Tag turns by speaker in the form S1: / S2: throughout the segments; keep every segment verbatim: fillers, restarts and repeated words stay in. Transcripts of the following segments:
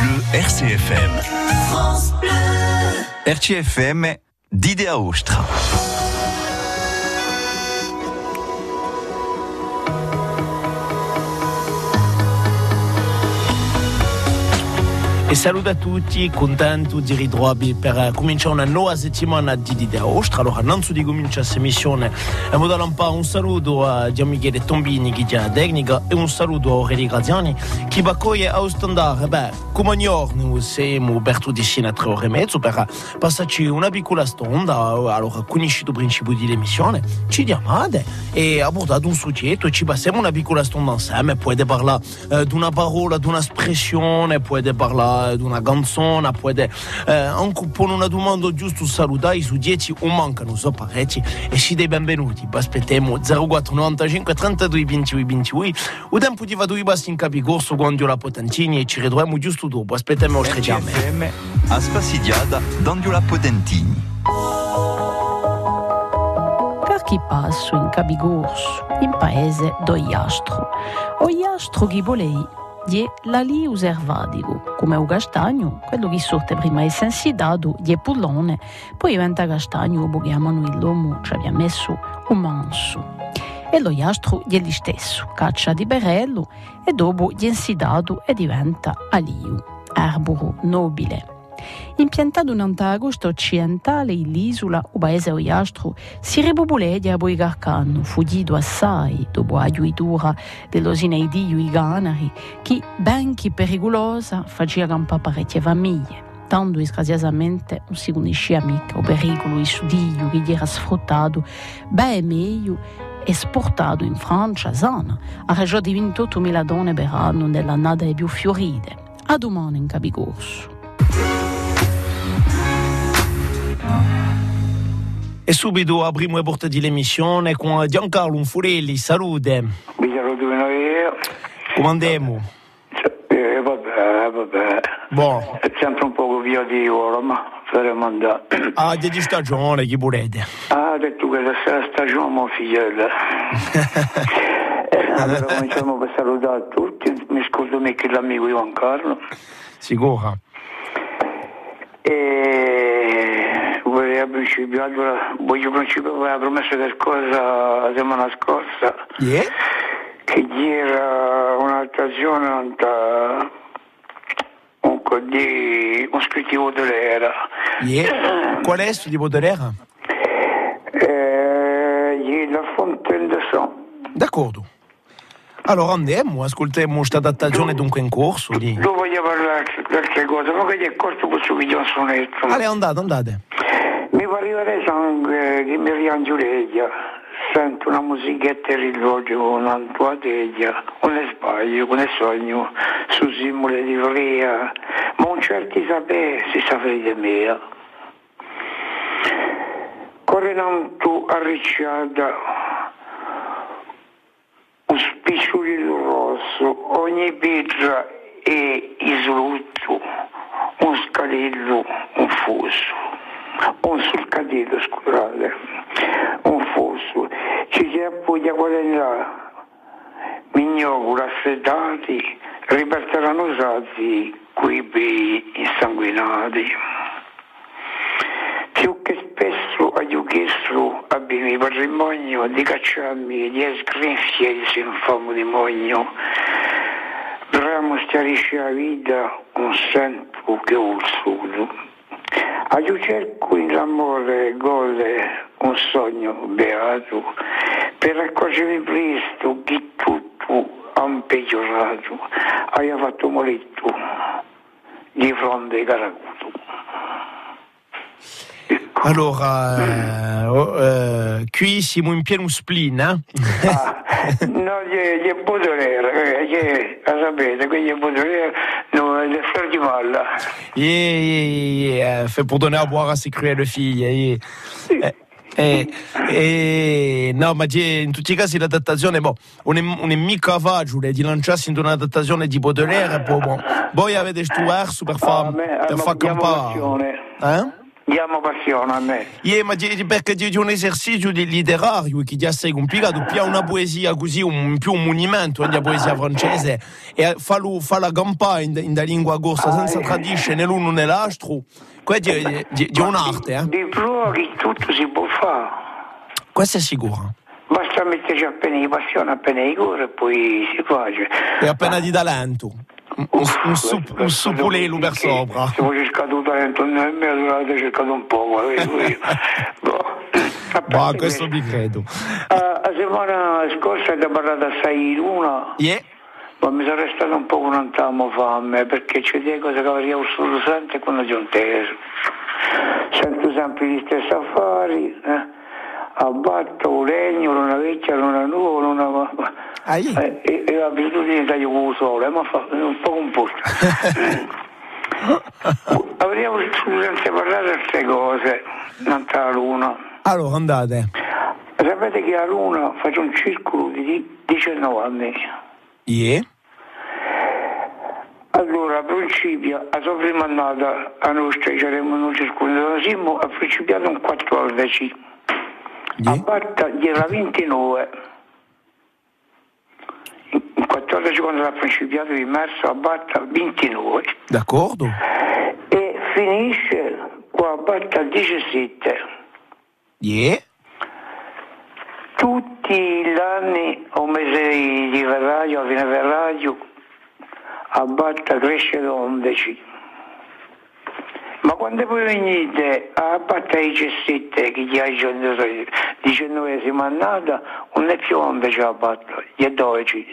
S1: Bleu R C F M.
S2: France Bleu.
S1: R C F M d'Idea Ostra.
S3: E saluto a tutti, contento di ritrovarvi per cominciare una nuova settimana di Idea Ostra. Allora, innanzitutto di cominciare questa missione, abbiamo dato un, po' un saluto a Gian Michele Tombini, che è la tecnica, e un saluto a Aurelie Graziani, che va accoglie a standard. Beh, come ogni giorno siamo per tutti insieme a tre ore e mezzo per passarci una piccola stonda. Allora, conosciuto il principio dell'emissione, ci chiamate e abordate un soggetto e ci passiamo una piccola stonda insieme. Potete parlare eh, di una parola, di un'espressione, potete parlare di una canzone, potete eh, anche porre una domanda giusto salutare su dieci o mancano so parecchi e ci dei benvenuti. Aspettiamo zero quattro novantacinque trentadue ventidue ventidue. O tempo di vado i bassi in capicorso quando la Potentini e ci ritroviamo giusto dopo. Aspettiamo oltre chiame.
S1: R C F M a Spasidiada d'Andio la Potentini.
S4: Per chi passo in capicorso in paese do Iastro o Iastro chi volei di la li uservadigo, come un castagno, quello che sorte prima è sensidato, di pullone, poi diventa castagno, lo chiamano il lomo, ci abbiamo messo un manso. E lo iastro è lo stesso, caccia di berello e dopo è insidato e diventa aliu, arboro nobile. Impiantato nella costa occidentale l'isola, o paese Oiastro, si ripopoleggia a Boigarcano, fuggito assai dopo la giuitura dello Sineidio i Canari, che, benché pericolosa, faceva campare parecchie famiglie. Tanto disgraziatamente non si conosceva mica o pericolo il sudiglio che gli era sfruttato, beh meglio esportato in Francia, sana, a ragione di ventottomila donne per anno nell'annata più fiorite. A domani in capicorso.
S3: E subito apriamo le porte dell'emissione con Giancarlo Unfurelli. Salute.
S5: Mi saluto io.
S3: Come andiamo?
S5: Eh, vabbè, vabbè.
S3: Buono.
S5: È sempre un poco via di ora, ma faremo andare.
S3: Ah, di stagione, chi volete?
S5: Ah, ha detto che questa è la stagione, mio figlio. Allora cominciamo per salutare tutti. Mi scuso mica l'amico Ivan Carlo.
S3: Sicuro?
S5: E vorrei a principio, allora, voglio principio aveva promesso qualcosa la settimana scorsa.
S3: Yeah?
S5: Che era un'altrazione un po' di un scrittivo dell'era.
S3: Yeah? Qual è questo di Baudelaire?
S5: Eh, la Fontaine de Sang.
S3: D'accordo. Allora andiamo, ascoltiamo questa adattazione dunque in corso. Di...
S5: Dove voglio parlare di altre cose, ma che è corto posso che un sonetto.
S3: Allora andate, andate.
S5: Mi fa arrivare sangue che mi riangioleggia. Sento una musichetta e riloggio, una tua teglia, un sbaglio, un sogno, su simule di fria, ma un certo sapere si sa di mia. Correnando arricciata, un spicciolino rosso, ogni pietra è isolutto, un scalillo, un fosso, un sulcatello, scusate, un fosso, ci si appoggia quella là, mignoli raffreddati, riparteranno usati, quei bei insanguinati. Più che spesso ho chiesto a bere patrimonio di cacciarmi di sgrinfie di sinfamo di mogno. Bramo stiarisce la vita un sento che ho il solo. A io cerco in l'amore gole un sogno beato per accorgermi presto che tutto ha un peggiorato. Hai fatto moletto di fronte ai caracuto.
S3: Allora, eh, eh, qui siamo in pieno spleen, eh?
S5: Ah, no, gli è Baudelaire, che sapete, quindi è Baudelaire, no, le fleurs di malla.
S3: Yeah, yeah, yeah, fait pour donner à boire à ses cruelles filles. Yeah. Eh, eh, eh, no, ma in tutti i casi l'adattazione, boh, non è, non è mica facile di lanciarsi in un'adattazione di Baudelaire, poi boh, voi avete questo verso per far,
S5: Ah, me,
S3: per far campare.
S5: un'azione.
S3: Eh?
S5: diamo passione a me.
S3: Yeah, ma di, perché di, di un esercizio di letterario che già sei complicato, più una poesia così, un, più un monumento di poesia francese, e fa, lo, fa la campagna in, in lingua corsa senza tradizione né l'uno né l'altro, questo è, di, di un'arte. Eh?
S5: Di prova tutto si può fare.
S3: Questo è sicuro.
S5: Basta metterci appena di passione, appena di cuore e poi si fa.
S3: E appena di talento. Un, un, su, un supulelo per sopra.
S5: Se vuoi cercato talento nel mio, allora ho cercato un po'.
S3: Ma questo mi credo.
S5: La settimana scorsa è parlato assai di luna.
S3: Yeah.
S5: Ma mi sono restato un po' con un tamo fame, perché c'è delle cose che avrei avuto sempre quando non ho inteso. Sento sempre gli stessi affari, eh? Abbatto un legno, una vecchia, una nuova, una...
S3: Ah, yeah.
S5: eh, e, e l'abitudine di taglio con il sole, ma fa un po' composta. Avremmo senza parlare di queste cose, non la luna.
S3: Allora, andate.
S5: Sapete che la luna fa un circolo di diciannove anni.
S3: Yeah.
S5: Allora, a principio, la sua prima annata, a nostra c'erano un circolo, siamo a principiato un quattordici.
S3: Yeah.
S5: A Batta era ventinove. In quattordici quando l'ha principiato di marzo, a Batta ventinove.
S3: D'accordo.
S5: E finisce qua a Batta diciassette.
S3: Yeah.
S5: Tutti gli anni, un mese di febbraio, a fine febbraio, a Batta cresce da undici. Ma quando poi venite a Batta diciassette, che gli ha diciannovesima annata, non è più undici a Batta, gli è dodici.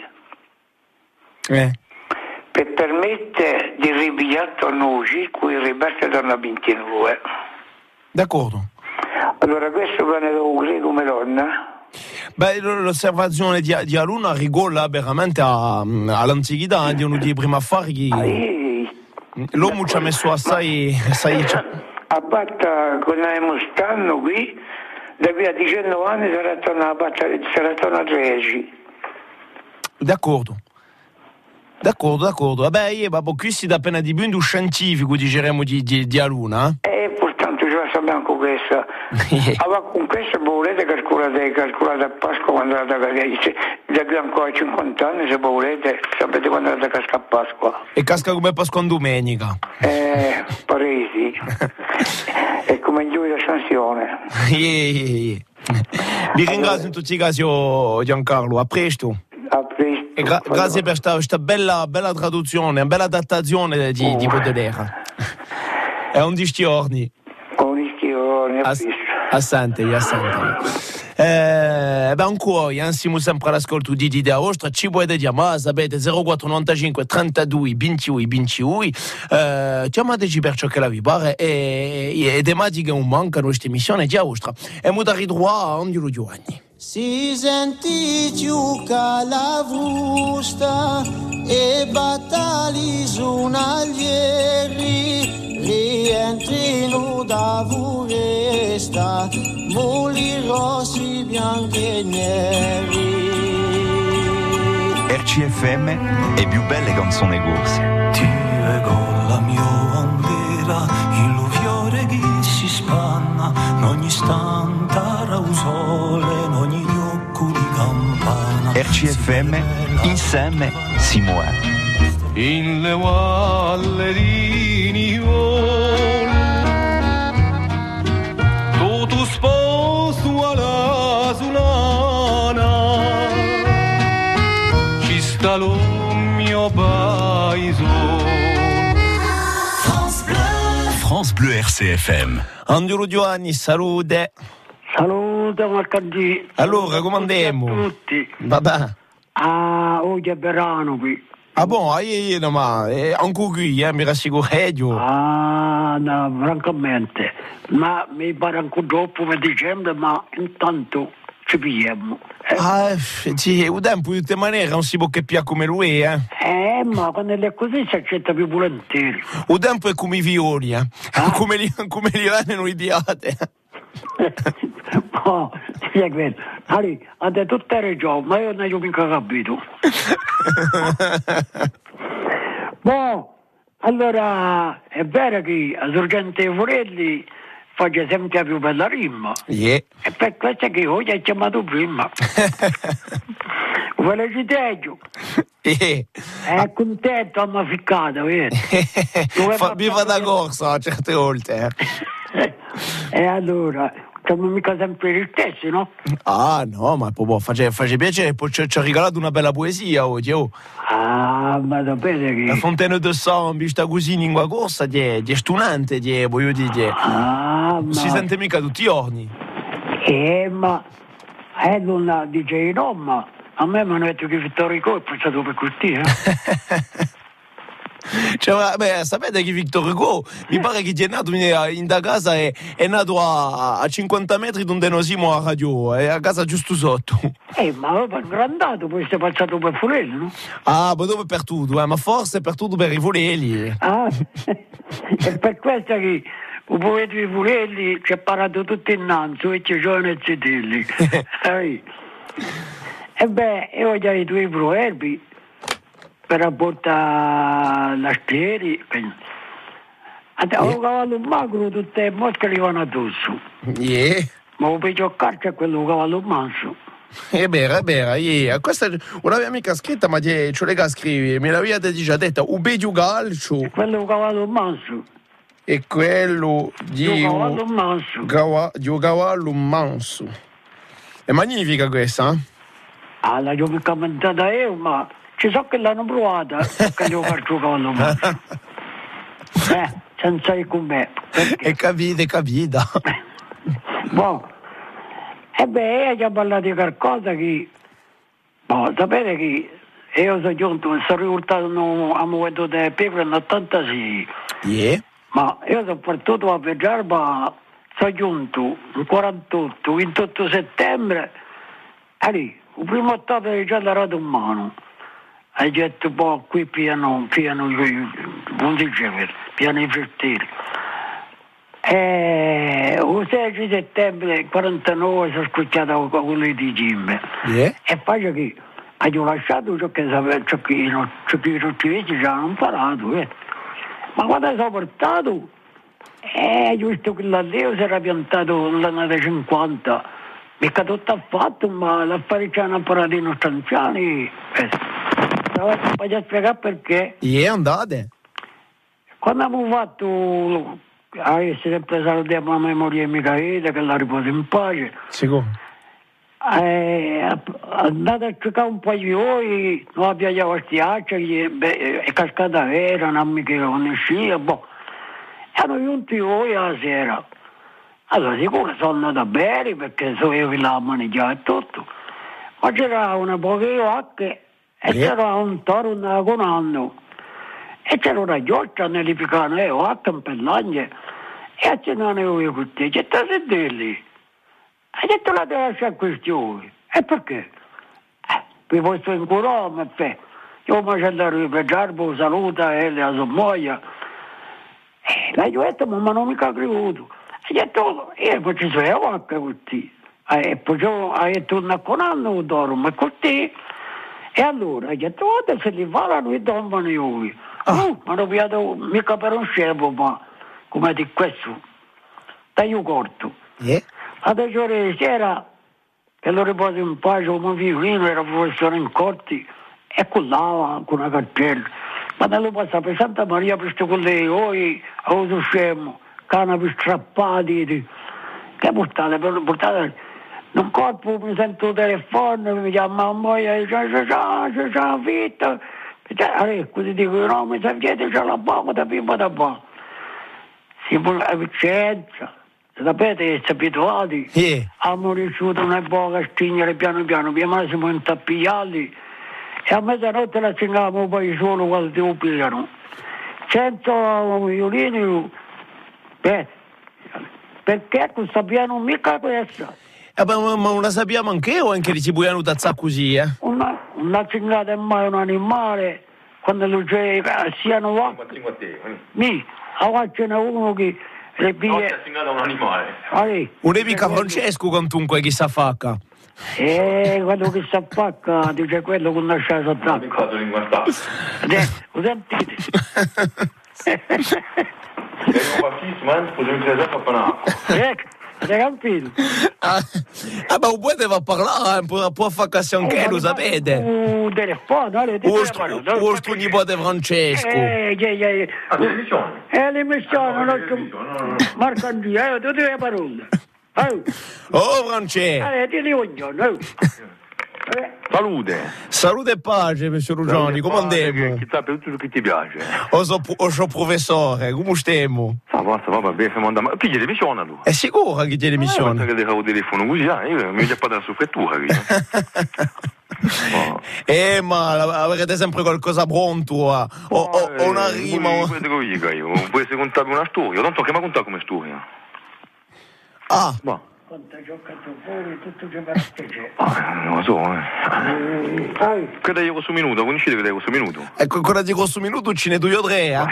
S3: Eh.
S5: Per permettere di ripigliare torno al circolo, il ribarte torna a ventinove.
S3: D'accordo.
S5: Allora questo pianeta lo credo come donna.
S3: Beh, l'osservazione di, di Aluna rigola veramente a, all'antichità, di uno dei primi affari che
S5: Ah,
S3: l'uomo ci ha messo assai, assai...
S5: A Batta, quando stanno qui, da qui a diciannove anni sarà tornato a Batta, sarà tornato a tredici.
S3: D'accordo. D'accordo, d'accordo. Vabbè, io, babbo, qui si dà appena di più un scientifico, diceremo, di, di, di Aluna.
S5: E portanto ce la sappiamo con questa. Allora con questa volete calcolate, calcolate a Pasqua quando è andata a casca, da qui ancora a cinquanta anni se volete, sapete quando è andata a casca a Pasqua.
S3: E casca come Pasqua in domenica.
S5: Eh, paresi. È come il giorno della sanzione.
S3: Yeah, yeah, yeah. Vi ringrazio in tutti i casi, oh, Giancarlo, a presto.
S5: A presto.
S3: E gra- grazie per questa bella, bella traduzione, una bella adattazione di, oh. di Baudelaire. È un di giorni.
S5: Un giorni, a presto.
S3: Assante, assante. Eh, beh, ancora, siamo sempre all'ascolto di Didi Ostra, ci potete chiamare, sapete, zero quattro novantacinque trentadue ventidue ventidue, eh, chiamateci per ciò che la vi pare, e, e, e tematiche non mancano questa emissione di Ostra. E mo da ritrovare a Angelo Giovanni.
S2: Si senti giuca la vusta e battali su naglieri, rientrino da foresta, muli rossi bianchi e neri.
S1: R C F M è più belle canzoni corse.
S6: Ti con la mia bandera, il fiore che si spanna, ogni istante al sole, ogni occhio di campana.
S1: R C F M insieme si muore.
S6: In le valle di Nivol, tutto sposto alla sulana, ci sta lo mio paese.
S2: France Bleu.
S7: France Bleu R C F M.
S3: Angelo Giovanni, salute.
S8: Salute Marcandì.
S3: Allora, come andiamo?
S8: A tutti.
S3: Vabbè.
S8: Ah, oggi è verano qui.
S3: Ah, buon, io, io, ma eh, anche qui, eh, mi rassicuro io.
S8: Ah, no, francamente. Ma mi pare anche dopo per dicembre, ma intanto ci pigliamo. Eh?
S3: Ah, sì, il tempo di tutte maniere non si può che più come lui, eh.
S8: Eh, ma quando è così si accetta più volentieri.
S3: Il tempo è come i violi, eh.
S8: Ah?
S3: Come li, come li vengono idiate.
S8: Oh, sì, è quello. Allora, ha detto tutte le ragioni, ma io non ho mica capito. Boh, allora, è vero che a Sorgente Forelli faccio sempre più bella rima.
S3: Yeah.
S8: E per questo che io ti ho chiamato prima. Felicitaggio.
S3: Eh.
S8: È contento, amma ficcata, vedi?
S3: Fa, mi fa da corsa a certe volte.
S8: Eh. E allora, siamo mica sempre gli stessi, no?
S3: Ah no, ma proprio face, face piacere, poi ci, ci ha regalato una bella poesia oggi. Oh.
S8: Ah, ma sapete che...
S3: La Fontaine de Sambi, sta così in lingua corsa, è stunante, è, voglio dire,
S8: Ah,
S3: non
S8: ma...
S3: si sente mica tutti i giorni.
S8: Eh, ma... Eh, non dice no, ma... A me mi hanno detto che Vittorio Hugo è passato per così, eh?
S3: Cioè, beh, sapete che Victor Hugo mi pare che è nato in, in da casa è, è nato a, a cinquanta metri donde noi siamo a radio, è a casa giusto sotto.
S8: Eh, ma aveva ingrandato, poi sei passato per Fulelli, no?
S3: Ah, ma dove per tutto, eh? Ma forse per tutto per i Fulelli.
S8: Ah, è per questo che un poeta di Fulelli ci ha parato tutto innanzi, e ci sono i zitelli. E beh, io ho già i tuoi proverbi per rapportare la stieri. Ho un cavallo magro, tutte le mosche gli vanno addosso.
S3: Yeah.
S8: Ma un peggio carta è quello cavallo manso.
S3: È vero, è vero, yeah. Questa una mia amica scritta, ma ce l'ha scrive, me l'aveva già detta, un peggio calcio.
S8: Quello cavallo manso.
S3: E quello di
S8: un cavallo manso.
S3: Gava, di un cavallo manso. È magnifica questa, eh?
S8: Ah, la ho commentata io, ma ci so che l'hanno provata, che devo fare il cavallo manso. Eh, senza il con me.
S3: E capite, capita.
S8: Boh. E beh, io ci ho parlato di qualcosa che... Boh, sapete che io sono giunto, sono riportato a momento del pecore nell'ottantasei.
S3: Yeah.
S8: Ma io sono partito a viaggiare, ma sono giunto il quarantotto, ventotto settembre, e lì, il primo stato è già la rata in mano. Hai detto, boh, qui piano, piano, non dice, piano i fertili. E il sei settembre quarantanove sono scocciato con quello di Gimbe.
S3: Yeah.
S8: E poi che ho lasciato ciò che sapevo, ciò che i roccivetti ci hanno imparato, eh. Ma quando sono portato, eh, giusto che l'alleo si era piantato nell'anno cinquanta, mica tutto affatto, ma l'affare ci hanno imparato i nostri anziani. Eh, voglio spiegare perché.
S3: Yeah, andate.
S8: Quando abbiamo fatto, a essere sempre salutiamo la memoria di Michele, che la riposa in pace.
S3: Sicuro.
S8: Eh, andate a cercare un paio di ore, non abbiamo questi acci, è cascata vera, non mi che lo conoscia, boh. Erano giunti ore alla sera. Allora sicuro sono andato a bere perché so io che la mangiava e tutto. Ma c'era una poche vacche e
S3: yeah.
S8: c'era un toro andato con anno. E c'era una gioccia nelle picane, e vacche un pellagne. E a cenare io con te, c'è da sederli. Hai detto la devo lasciare questione. E perché? Eh, per questo incurò, ma fe. Io mi c'è per Garbo, saluta e la sua moglie. E l'hai detto, ma non mica creduto. Hai detto, io poi ci sono vacca con te. E poi hai detto, non con anno dormo con te. E allora hai detto, guarda se li parlano e dormono io.
S3: Ah.
S8: Uh, ma non vi ho mica per un scemo, ma come di questo. Dai io corto.
S3: Yeah.
S8: Adesso di sera, che lo riposo in pace, come violino, era professore in corti, e collava con una cartella. Ma nello passa per Santa Maria, per queste quelle oi, a uso scemo, canapi strappati, che portate, portate, non corpo, mi sento il telefono, mi chiama mamma, e dice, c'è c'è c'è la vita, e così dico, no, mi sapete, c'è la bomba da pimpa da bomba. Si può la Vicenza. Sapete, siete abituati?
S3: Yeah.
S8: Abbiamo riuscito una buona a stingere piano piano, piano siamo intappigliati e a mezzanotte la stingavamo poi solo quando ti pigliano. Senza violini, beh, perché non sappiamo mica questa?
S3: Eh, ma, ma non la sappiamo anche o anche ci puoi annotare così, eh?
S8: Una, una cingata è mai un animale, quando lo c'è, siano va. Mi, a ce n'è uno che le piglia.
S9: No, un animale.
S8: Allora,
S3: un amico Francesco quantunque chi sa facca.
S8: Eh, quello che sa facca dice quello che non c'è sott'acqua. Lo sentite?
S9: un battissimo, eh, scusi, mi fa appena.
S8: Ecco, hai capito?
S3: Ah, ah, ma voi deve parlare, può, può fare cazzo anche, lo sapete.
S8: Un telefono, allora, ti
S3: O vostro nipote Francesco.
S8: Eh, eh, eh.
S9: Ah, l'emissione?
S8: Eh, l'emissione,
S9: Ah,
S8: non Marco Andrea, eh, tu devi parole. Oh,
S3: Oh Francesco.
S8: eh, ti dico ognuno, oh. Eh,
S9: Salute.
S3: Salute e pace, messer Rugioni, come andiamo?
S9: Chi sa per tutto che ti piace.
S3: O so, o so professore, come stiamo?
S9: Sa, basta, va bene, siamo andati. Ma chi gli l'emissione tu?
S3: È sicuro che c'è
S9: Eh,
S3: l'emissione?
S9: che devo il telefono così, ah, io mi ho già parlato su fettura, oh.
S3: Eh, ma avrete sempre qualcosa pronto, ah. o, o, o una rima. o-
S9: Poi dico io, può essere contato una storia, tanto che mi ha contato come storia.
S3: Ah,
S9: Ma,
S8: quanto hai giocato fuori, tutto che per te.
S9: ah, non lo so, eh.
S8: Eh, sai,
S9: Che dai questo minuto, conoscete che dai questo minuto?
S3: ecco ancora di questo minuto ce ne due o tre, eh?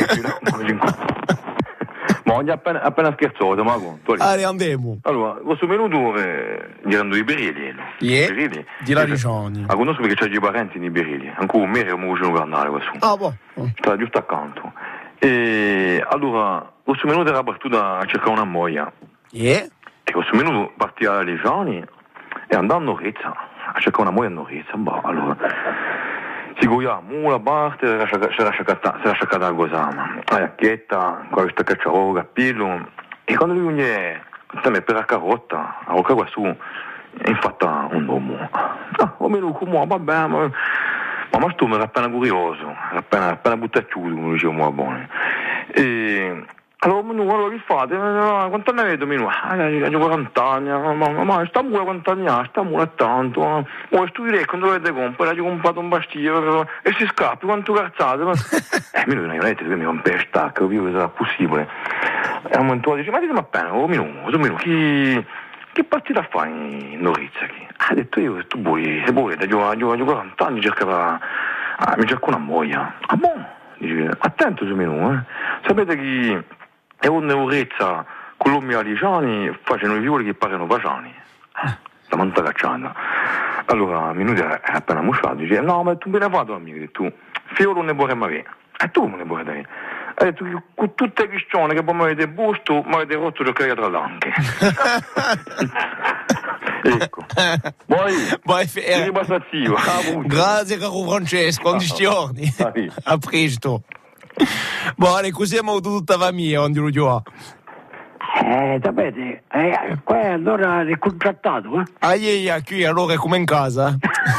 S9: Ma oggi appena, appena scherzato, ma conto. lì.
S3: Allora andiamo.
S9: Allora, questo minuto eh, gli erano i berili. no?
S3: Yeah,
S9: Berili.
S3: di la Regione.
S9: La conosco perché c'è i parenti nei berili. Ancora un mese come vicino canale questo.
S3: Ah, boh.
S9: Sta giusto accanto. E allora, questo minuto era partito a cercare una moglie.
S3: Yeah.
S9: E questo minuto partiva dalle Legioni e andando a Norezza. A cercare una moglie a Norezza. Boh, allora, si goiamo la parte, si era sciacata la cosa, la giacchetta, con questa cacciaro, cappello. E quando lui viene, per la carotta, a rocca qua su, è infatti un uomo. Ah, o meno come, vabbè, ma... Ma ma sto mi era appena curioso, era appena, appena buttacciuto, come dicevo, ma buono. E... Allora, menu, allora che fate? Quanto ne vedo, menu? Ah, io quaranta anni, ma, ma, ma sta mura quanti anni ha? Sta mura tanto. Ma oh, studirei quando dovete comprare, gli ho comprato un bastiglio e si scappi, quanto cazzate? Ma... eh, menu, non avete, che mi rompe il stacco, capivo che sarà possibile. E a un momento dice, ma ditemi appena, oh, menu, oh, menu, chi... Che partita fai in Norezza? Ha detto io che tu vuoi, se vuoi, da io quaranta anni cercava, ah, mi cerco una moglie. Ah, buono, dice, attento su menù, eh. Sapete che è una Norezza con l'uomo a dieci anni facendo i fiori che pagano paciani. Eh, la manta cacciata. Allora, Minuti è appena mosciato, dice, no, ma tu me ne fai, amico, che tu, fiore non ne vorremmo avere. E tu come ne vuoi avere? Ha detto che con tutte le questioni che poi mi avete busto, mi avete rotto giocare tra l'anche. Ecco. Poi,
S3: Poi
S9: ti ripassazivo.
S3: Grazie caro Francesco, quanti giorni. A presto. Buone, così abbiamo tutta la famiglia, quando lo giù.
S8: eh, sapete, eh, qua allora è contrattato, eh?
S3: Ah, yeah, qui allora è come in casa.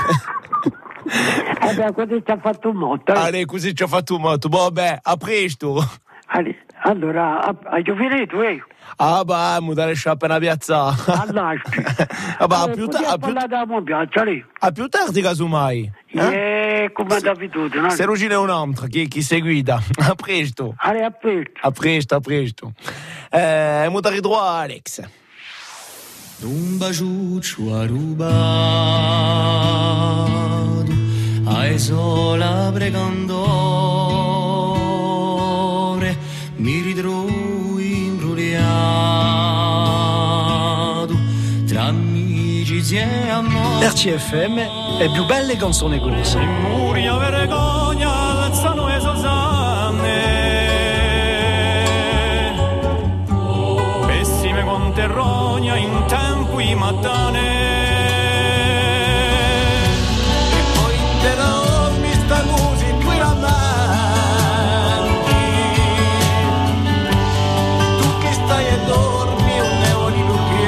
S8: Eh beh, così ci ha fatto un motto. Eh?
S3: Allora, così ci ha fatto un motto. Vabbè, a presto.
S8: Allora, hai finito, eh?
S3: Ah, bah, mi dare sciappa una piazza.
S8: All'asci.
S3: Ah, bah,
S8: eh,
S3: più,
S8: ta-
S3: ta-
S8: a
S3: più,
S8: parlare della piazza lì.
S3: a più tardi, casomai. Eh?
S8: Eh, come d'abitudine.
S3: Se non ce n'è un altro chi, chi si guida. A presto.
S8: Allora, a presto.
S3: A presto, a presto. Eh, mo da ridro a Alex.
S6: Un baciuccio a rubato, ai sola pregandore, mi ritrovo imbrogliato, tra amici e amore.
S10: R C F M è più belle canzoni corse.
S6: Muria vergogna, alzano e Susanne, pessime con terrogna in tempo i mattane. E poi te la mi sta musica qui avanti, tu che stai e dormi un neoni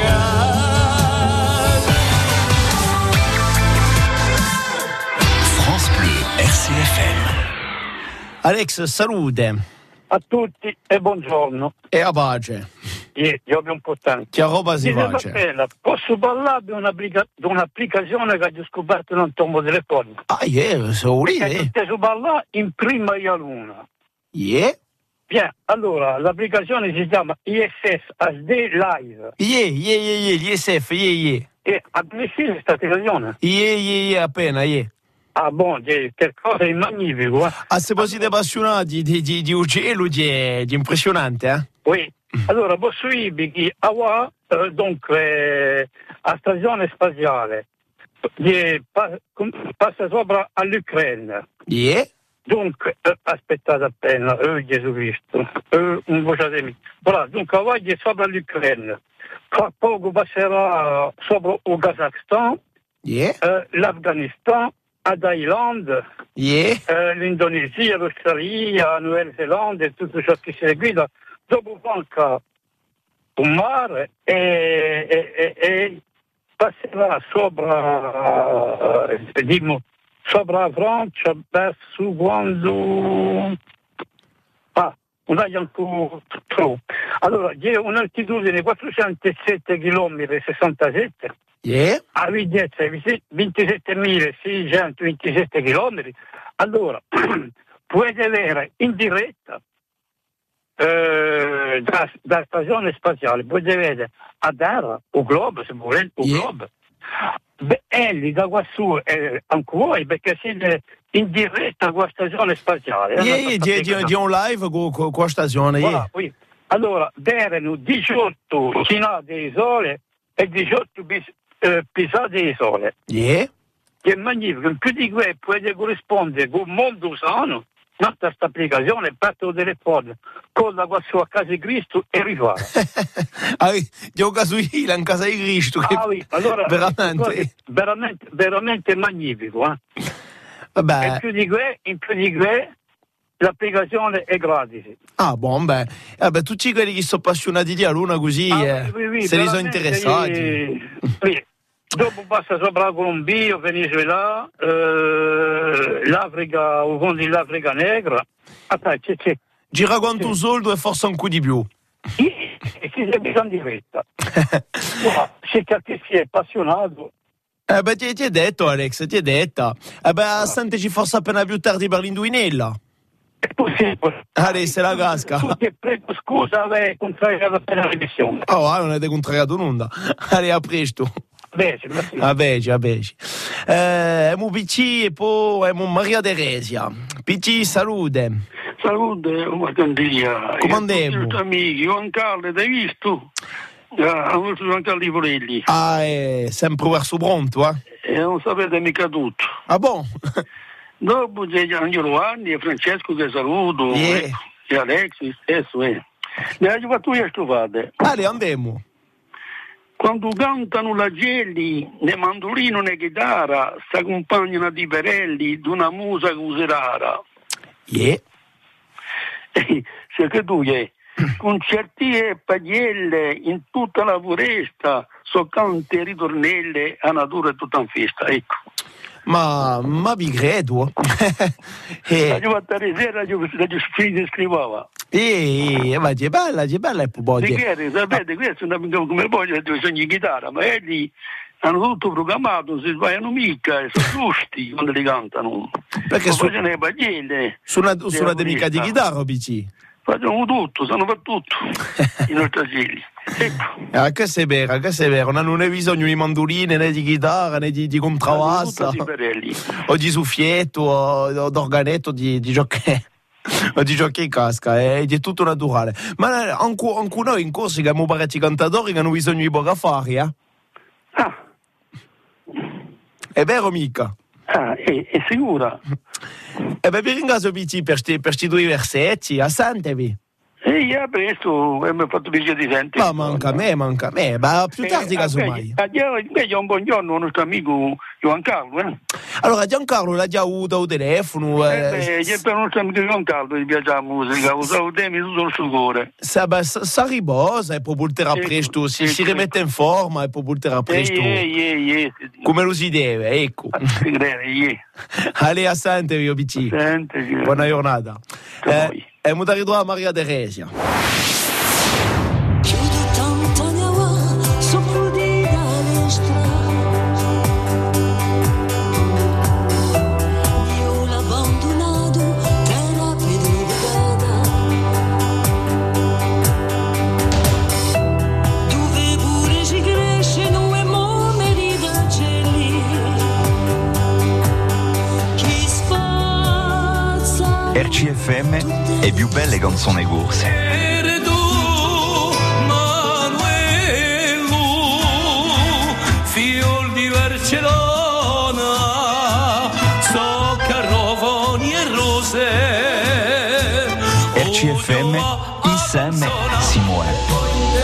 S7: France Bleu R C F M.
S3: Alex, salute.
S11: A tutti e buongiorno.
S3: E a pace.
S11: Io, io ho un po' tanto.
S3: Che roba si
S11: Dice,
S3: face?
S11: Martella, posso parlare di, un'applica- di un'applicazione che ho scoperto nel tomo telefonico?
S3: Ah, yeah, so
S11: Che
S3: lì.
S11: posso parlare in prima e a luna.
S3: Yeah.
S11: Bien, allora, l'applicazione si chiama I S S H D Live.
S3: Yeah, yeah, yeah, yeah, gli S F, yeah, yeah.
S11: E a domicilio questa televisione?
S3: Yeah, yeah, yeah, appena, yeah.
S11: Ah, buon, che cosa è magnifico, eh?
S3: Ah, se siete appassionati di, di, di uccello, di, di impressionante, eh?
S11: Oui. Allora, posso dirvi che a eh, dunque, a stagione spaziale, che pa- passa sopra all'Ucraina.
S3: Yeah.
S11: Donc, euh, aspettate appena, euh, Gesù Cristo, euh, vocatemi. Voilà, donc avanti sopra l'Ucraina. Fra poco passerà sopra il Kazakhstan,
S3: Yeah.
S11: euh, l'Afghanistan, la Thaïlande,
S3: Yeah.
S11: euh, l'Indonesia, l'Australia, la Nuova-Zelanda e tutto ciò che seguita. Dopo manca un mare e, e, e, e passerà sopra, eh, diciamo, sopra la Francia verso quando ah, non è ancora troppo. Allora, c'è un'altitudine di quattrocentosette chilometri sessantasette,
S3: Yeah.
S11: a lunghezza di ventisettemila-seicentoventisette chilometri. Allora, puoi vedere in diretta eh, da, da stazione spaziale, puoi vedere a terra o globo, se volete, o
S3: Yeah.
S11: globo. Beh, e lì da quassù eh, anche voi, perché siete in diretta con la stazione spaziale.
S3: Yeah, yeah, c'è, c'è, c'è un live con, con, con la stazione.
S11: Voilà,
S3: Yeah.
S11: oui. Allora, erano diciotto cinate di sole e diciotto bis, eh, pisate di sole.
S3: Yeah.
S11: Che è magnifico, in più di questo puoi corrispondere con il mondo sano, questa applicazione, parte il telefono, con la sua casa di Cristo e rifare.
S3: Ah, c'è un caso in casa di Cristo. Che...
S11: Ah, oui. Allora,
S3: veramente.
S11: veramente, veramente magnifico. Eh?
S3: Vabbè.
S11: In più di questo, in più di questo, l'applicazione è gratis.
S3: Ah, buon, beh. Eh, beh, tutti quelli che sono appassionati di Luna così
S11: Ah,
S3: eh,
S11: oui, oui,
S3: se li sono
S11: veramente,
S3: interessati.
S11: eh, sì. Dopo passa sopra la Colombia, Venezuela, eh, l'Africa, o fondo dell'Africa Negra. Aspetta, c'è, c'è.
S3: Gira quanto soldo e forse un po' di più.
S11: E si è messo in diretta. Se chi si è appassionato.
S3: Eh beh, ti, ti è detto, Alex, ti è detta. Eh beh, ah. Senteci forse appena più tardi per l'indovinella.
S11: È possibile.
S3: Allora, se la casca.
S11: Tu ti prego scusa, avevi contrariato appena l'emissione.
S3: Oh, ah, non avete contrariato nulla. Allora, a presto.
S11: Bece, merci.
S3: A bece, a bece. Eh, mo P C e poi mo Maria Teresia. P C, salute.
S12: Salute, Marcandia.
S3: Come andiamo?
S12: Tutti amici, Juan Carlo, hai visto? Ah, Juan Carlo di Porelli.
S3: Ah, è sempre verso pronto, eh?
S12: E non sapete mica tutto.
S3: Ah, buon?
S12: Dopo c'è Angelo Anni e Francesco che saluto,
S3: Yeah.
S12: ecco, e Alexis stesso, eh. Ne hai fatto io stufate.
S3: Allora, andiamo.
S12: Quando cantano la gelli, né mandolino né chitarra, si accompagnano di perelli d'una musa così rara.
S3: Yeah.
S12: Se che tu è, concerti e paglielle in tutta la foresta, so canti e ritornelle, a natura è tutta in festa, ecco.
S3: Ma, ma vi credo. eh.
S12: La giovane sera la giustizia scriveva.
S3: Eh, ma c'è bella, c'è bella e poi.
S12: Di che, sapete, questo è un come voglio due sogni di chitarra, ma elli hanno tutto programmato, si sbagliano mica, e sono giusti quando li cantano.
S3: Perché su,
S12: le paglielle,
S3: su una, su una mica di chitarra, P C?
S12: Facciamo tutto, sanno per tutto, i nostri figli. Ecco.
S3: Ah, che sei vero, che sei vero, non hai bisogno di mandoline, né di chitarra, né di, di contrabbassa, o di suffietto, o, o d'organetto, di, di giochi, o di giochi in casca, è, è tutto naturale. Ma anche, anche noi in corsi che abbiamo parecchi cantatori che hanno bisogno di poco fare, eh?
S12: Ah.
S3: È vero, mica?
S12: Ah, è, è sicura.
S3: E beh, vi ringrazio P C per questi due versetti, assantevi.
S12: E io presto mi ha fatto piacere di sentire.
S3: Ma manca a me, manca a me, ma più tardi eh, casomai.
S12: Io un buongiorno al nostro amico Giancarlo. Eh?
S3: Allora Giancarlo l'ha già avuto al telefono.
S12: Eh, eh, per il nostro amico Giancarlo gli piace la musica, usa i temi tutto il suo cuore.
S3: Sa, beh, sa, sa riposa e poi porterà ecco, presto, si, ecco, si rimette in forma e poi porterà presto.
S12: Eh, eh, eh,
S3: come lo si deve, ecco. Allora, assantevi, P C.
S12: Assantevi.
S3: Buona giornata. Eh, e mo ritrovato a Maria Teresia.
S1: R C F M è più belle canzoni corse.
S6: Barcellona, so carrovoni e rose,
S1: C F M, insieme si muore.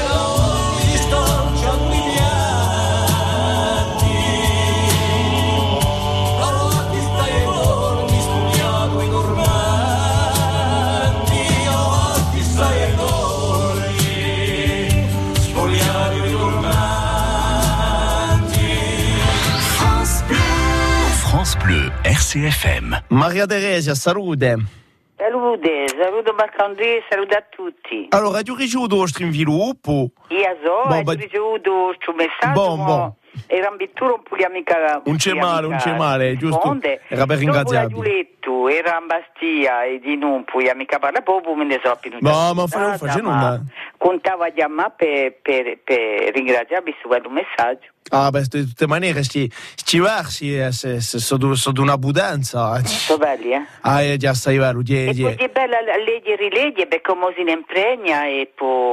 S7: R C F M.
S3: Maria Teresia, salute.
S13: Salute, saluto Marcandré, saluto a tutti.
S3: Allora, hai ricevuto il vostro inviluppo?
S13: Io so,
S3: Bon,
S13: ho
S3: ba-
S13: ricevuto il messaggio,
S3: Bon, bon.
S13: era un pittura un po' di amica.
S3: Non c'è male, non c'è male, giusto?
S13: Risponde.
S3: Era per
S13: Dopo la
S3: ringraziarvi.
S13: Giuletto, era in Bastia e di non poi amica parla proprio, me ne sono più.
S3: No, ma fa- non faccio nulla.
S13: Contava di a me per, per, per ringraziarvi su quel messaggio.
S3: Ah, beh, di tutte maniere, sti, sti versi eh, se, se, sono sono una budenza.
S13: Sono belli, eh?
S3: Ah, è già stai vero, die,
S13: E
S3: die.
S13: poi è bella legge e rilegge, perché come si ne impregna e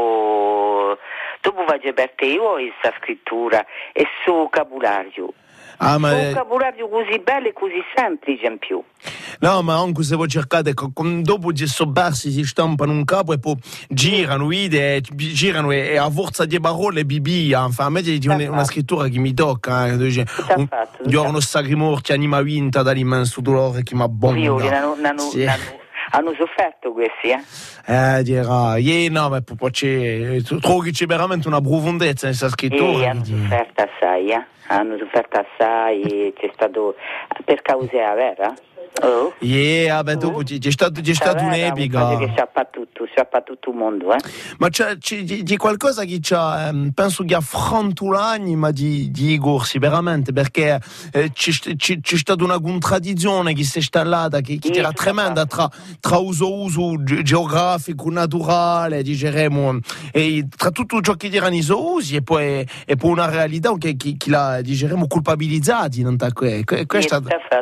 S13: poi dopo va a berte io questa scrittura e suo vocabolario.
S3: Ah, ma...
S13: Un vocabolario così bello e così semplice in più.
S3: No, ma anche se voi cercate, co- com- dopo di sobbarsi si stampano un capo e poi girano, ide, girano e, e a forza di parole bibia. Enfin, a me di una, una scrittura che mi tocca. Eh, dice, un giorno sacri morti, anima vinta dall'immenso dolore che mi abbonda.
S13: Violi, hanno, hanno,
S3: Sì.
S13: hanno, hanno sofferto questi, eh?
S3: Eh, dirà, yeah, no, ma poi c'è, trovi che c'è veramente una profondezza in questa scrittura.
S13: E hanno sofferto assai, eh? Hanno sofferto assai e c'è stato per causa vera. Oh.
S3: Yeah, vabbè, dopo c'è, c'è stato, c'è stato un'epica.
S13: Che sciappa tutto, sciappa tutto il mondo, eh?
S3: Ma c'è, c'è, c'è qualcosa che c'ha, ehm, penso che affronta l'anima di, di Igor, sì, veramente, perché eh, c'è, c'è, c'è stata una contraddizione che si è installata, che, che era tremenda tra, tra uso uso ge- geografico, naturale, diciamo, e tra tutto ciò che erano i usi e poi, e poi una realtà che, che, che l'ha, diciamo, colpabilizzati. Non ta, que, que, questa,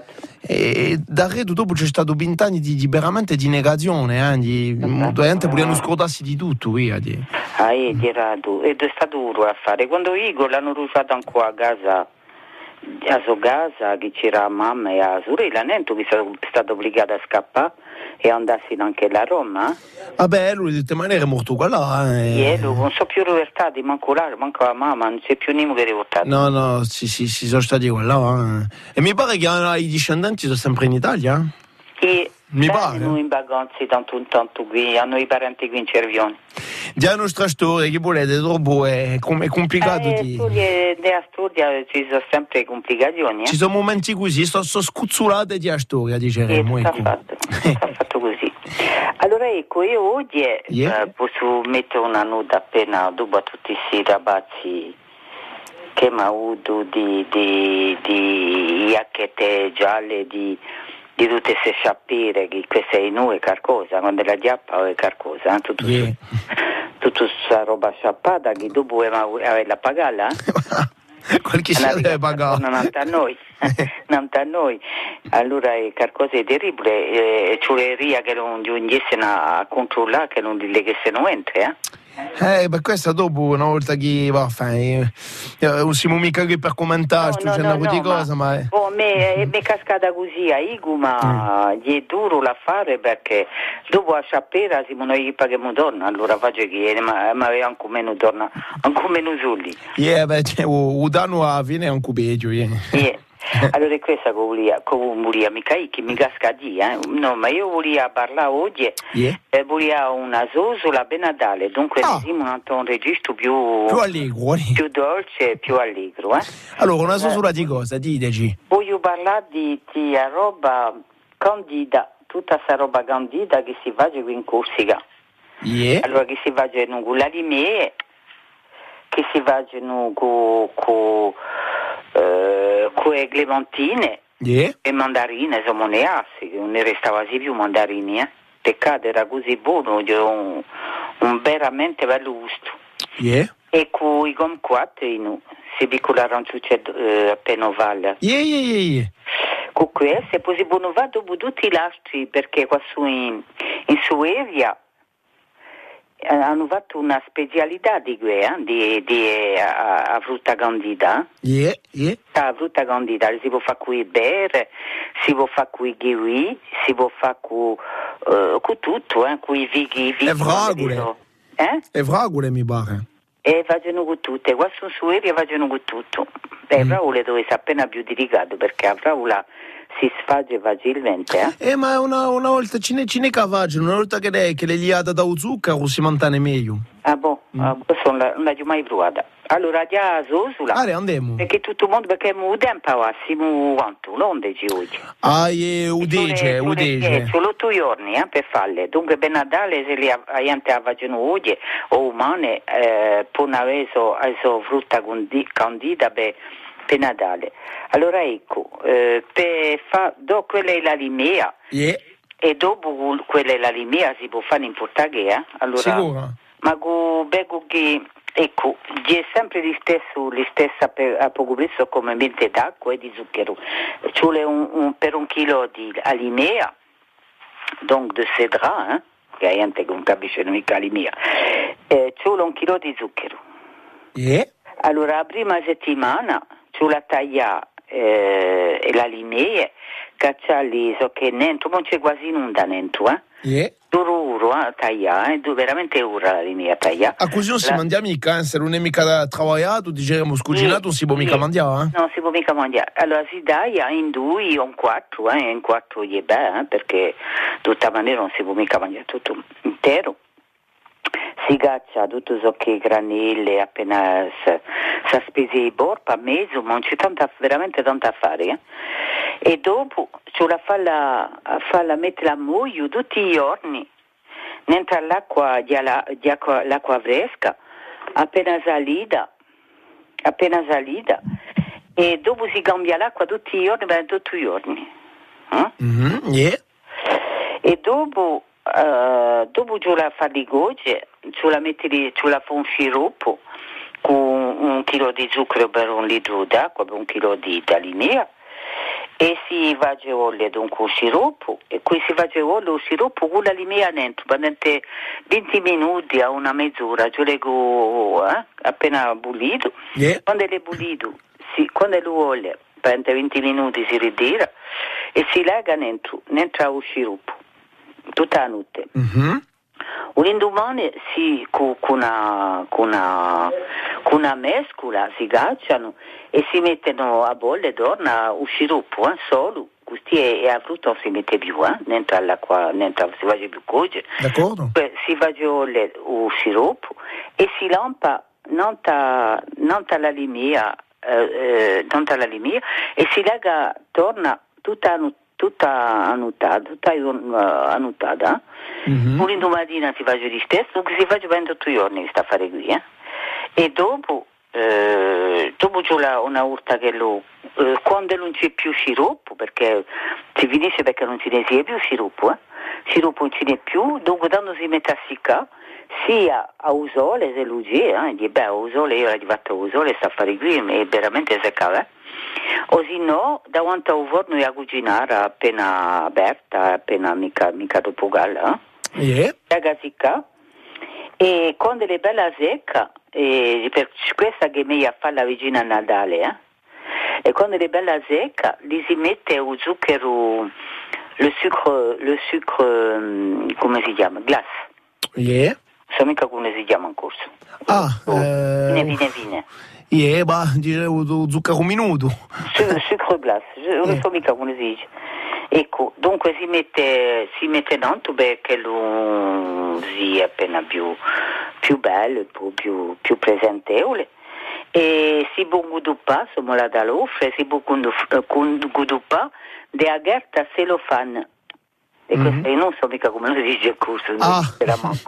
S3: e da redo dopo c'è stato vent'anni di, di veramente di negazione, eh, di gente volevano scordarsi di tutto, via. Di...
S13: Ah, ed era du- ed è stato duro a fare. Quando Igor l'hanno rusato ancora a casa, a sua casa, che c'era mamma e a sorella, Nento, che è stato obbligato a scappare e andarsi anche a Roma.
S3: Vabbè, lui di tutte maniere è morto qua là. Eh.
S13: E lui non so più rivertati, manco là, manco la mamma, non c'è più niente che rivertati.
S3: No, no, sì, sì, sì, sono stati qua là. Eh. E mi pare che i discendenti sono sempre in Italia.
S13: E
S3: mi pare.
S13: Noi in vacanze tanto tanto qui, hanno i parenti qui in Cervione.
S3: Già la nostra storia, che volete, dopo è, è complicato.
S13: Eh,
S3: di...
S13: storie, nella storia ci sono sempre complicazioni. Eh?
S3: Ci sono momenti così, sono, sono scuzzolate di storia, diceremo.
S13: Sì, ecco. fatto, fatto così. Allora ecco, io oggi yeah. eh, posso mettere una nota appena dopo a tutti questi ragazzi che mi ha avuto di, di, di iacchette gialle, di, di tutte queste sciappire, che questa è noi qualcosa, quando la diappa è qualcosa, eh? tutto yeah. tutta questa roba sciappata che dopo aveva pagata.
S3: Qualche si deve pagare.
S13: Non a noi, non a noi. Allora è qualcosa di terribile, eh, ciuleria che non giungesse a controllare, che non dileghessero entri, eh?
S3: Eh, per questo dopo, una volta che va, fai, eh, non siamo mica qui per commentare, sto
S13: no,
S3: dicendo
S13: no,
S3: di
S13: no,
S3: cosa, ma...
S13: ma è... Oh, me, mi è cascata così a Igu, ma mm. gli è duro l'affare perché dopo a Sciappera siamo noi che paghiamo donna, allora faccio che ma, ma aveva anche meno donna, anche meno soldi.
S3: Yeah, beh, cioè, o danno a fine è un cubeggio, yeah.
S13: Yeah. Allora è questa che volia, che volia mica che mi casca di, eh? No, ma io volia parlare oggi,
S3: yeah.
S13: eh, volia una sosola ben Natale, dunque
S3: ah.
S13: siamo un registro più,
S3: più allegro,
S13: più dolce, più allegro. Eh?
S3: Allora, una sosola di cosa? Diteci.
S13: Voglio parlare di, di roba candida, tutta questa roba candida che si fa qui in Corsica.
S3: Yeah.
S13: Allora che si fa con la limee, che si fa con... con Uh, con le clementine
S3: yeah.
S13: e mandarine, sono ne assi, non ne restava più mandarini, eh? Peccato, era così buono, un, un veramente bello gusto.
S3: Yeah.
S13: E con i gomquati, no, si piccolo aranciuccio uh, appena valle.
S3: Yeah, yeah, yeah, yeah.
S13: Con questo, poi si buono va dopo tutti i lastri, perché qua su in, in Suevia hanno fatto una specialità di qui, eh, di, di a, a frutta candida.
S3: Yeah, yeah.
S13: La frutta candida si può fare con i bere, si può fare con i kiwi, si può fare con uh, con tutto, eh, con i vighi, i vighi.
S3: E fragole.
S13: Eh?
S3: E fragole mi pare.
S13: E facciano con tutte, qua sono su e facciano con tutto. E mm. fragole dove si appena più delicato, perché la fragola si sfagge facilmente. Eh,
S3: eh ma una, una volta ce ne, ce ne cavaggio, una volta che lei che le gli ha dato zucchero si mantiene meglio.
S13: Ah boh, mm. ah, questo non l'ho mai provata. Allora già Sosula.
S3: Ah, andiamo.
S13: Perché tutto il mondo, perché mu tempo assimo quanto, l'onde ci oggi.
S3: Ah, e udece, udece.
S13: Solo otto giorni, eh, per farle. Dunque per Natale se li gente facciano oggi o umane, eh, poi avere frutta condita per per Natale. Allora ecco, eh, per fa do quella è la limea.
S3: Yeah.
S13: E dopo quella è la limea si può fare in portaghe, eh? Allora,
S3: sicuro?
S13: Ma go becco che ecco, è sempre lo stesso, lo stesso per, a poco presso come mente d'acqua e di zucchero. Ci vuole un, un, per un chilo di alimea, donc de cedra, eh? Che la gente non capisce mica alimea, eh, ci vuole un chilo di zucchero.
S3: Yeah.
S13: Allora la prima settimana ci vuole tagliare eh, la limea, cacciarli so che dentro, non c'è quasi nulla dentro, eh?
S3: Yeah.
S13: Duro a tagliare, eh? Veramente ora la limea tagliare.
S3: A così non si la... mangia mica, eh? Se non è mica travagliato, diciamo scuginato, non si può mica mangiare, eh?
S13: Non si può mica mangiare. Allora si taglia in due o in quattro, eh? In quattro gli è bene, eh? Perché di tutta maniera non si può mica mangiare tutto intero. Si caccia tutto ciò che granelle appena si spese i borpa a mezzo, ma non c'è tanta, veramente tanto a fare, eh? E dopo ci la falla, falla mettere a muoio tutti i giorni dentro all'acqua, di alla, di acqua, l'acqua fresca appena salita appena salita e dopo si cambia l'acqua tutti i giorni per tutti i giorni, eh?
S3: Mm-hmm, yeah.
S13: E dopo uh, dopo ci la fa di gocce, ci la metti, ci la fa un sciroppo con un chilo di zucchero per un litro d'acqua, per un chilo di alimea. E si va a geolle dunque il sciroppo e qui si va a geolle il sciroppo con la limea dentro per venti minuti a una mezz'ora, io leggo eh, appena bollito,
S3: yeah.
S13: Quando è bollito, si, quando è l'uolia per venti minuti si ritira e si lega dentro, dentro il sciroppo tutta la notte.
S3: Mm-hmm.
S13: Un indomani si, con, una, con, una, con una mescola si gacciano e si mettono a bolle torna il sciroppo, eh, solo, così e la frutta non si mette più, eh, dentro all'acqua, dentro si fa più coce.
S3: D'accordo.
S13: Poi si fa il sciroppo e si lampa non ta, non ta la limea, eh, non ta la limea e si lega, torna tutta tutta annotata, tutta uh, annotata. Mm-hmm. Pure in domattina si fa di stesso, che si fa per tutti i giorni sta a fare qui, eh? E dopo eh, dopo c'è una, una urta che lo eh, quando non c'è più sciroppo, perché si finisce perché non ci ne sia più sciroppo, eh? Sciroppo non ci n'è più, dopo tanto si mette a siccare sia a usole se lui eh? Dice, beh, a usole io l'ho fatto a usole sta a fare qui e veramente seccava, eh? O se no, davanti a un forno a cucinare appena aperta, appena mica, mica dopo galla, eh?
S3: Yeah.
S13: La sicca e quando è bella secca, e per questa che mi fa la vicina a Natale, eh? E quando è bella secca, gli si mette il zucchero, lo sucro, lo sucro, come si chiama? Glace.
S3: Yeah.
S13: So mica come si chiama in corso.
S3: Ah,
S13: oh,
S3: eh...
S13: Vine, vine, vine.
S3: Yeah, bah, dicevo zucchero minuto.
S13: Sucro glace, non yeah. So mica come si dice. Ecco, dunque si mette, si mette tanto perché lo sia appena più, più bello, più, più presentevole. E si può guduppare, insomma, la dall'offre, si può guduppare de agerta celofan. E mm-hmm. Questo io non so mica come lo si dice il corso,
S3: ah.
S13: Non la manco.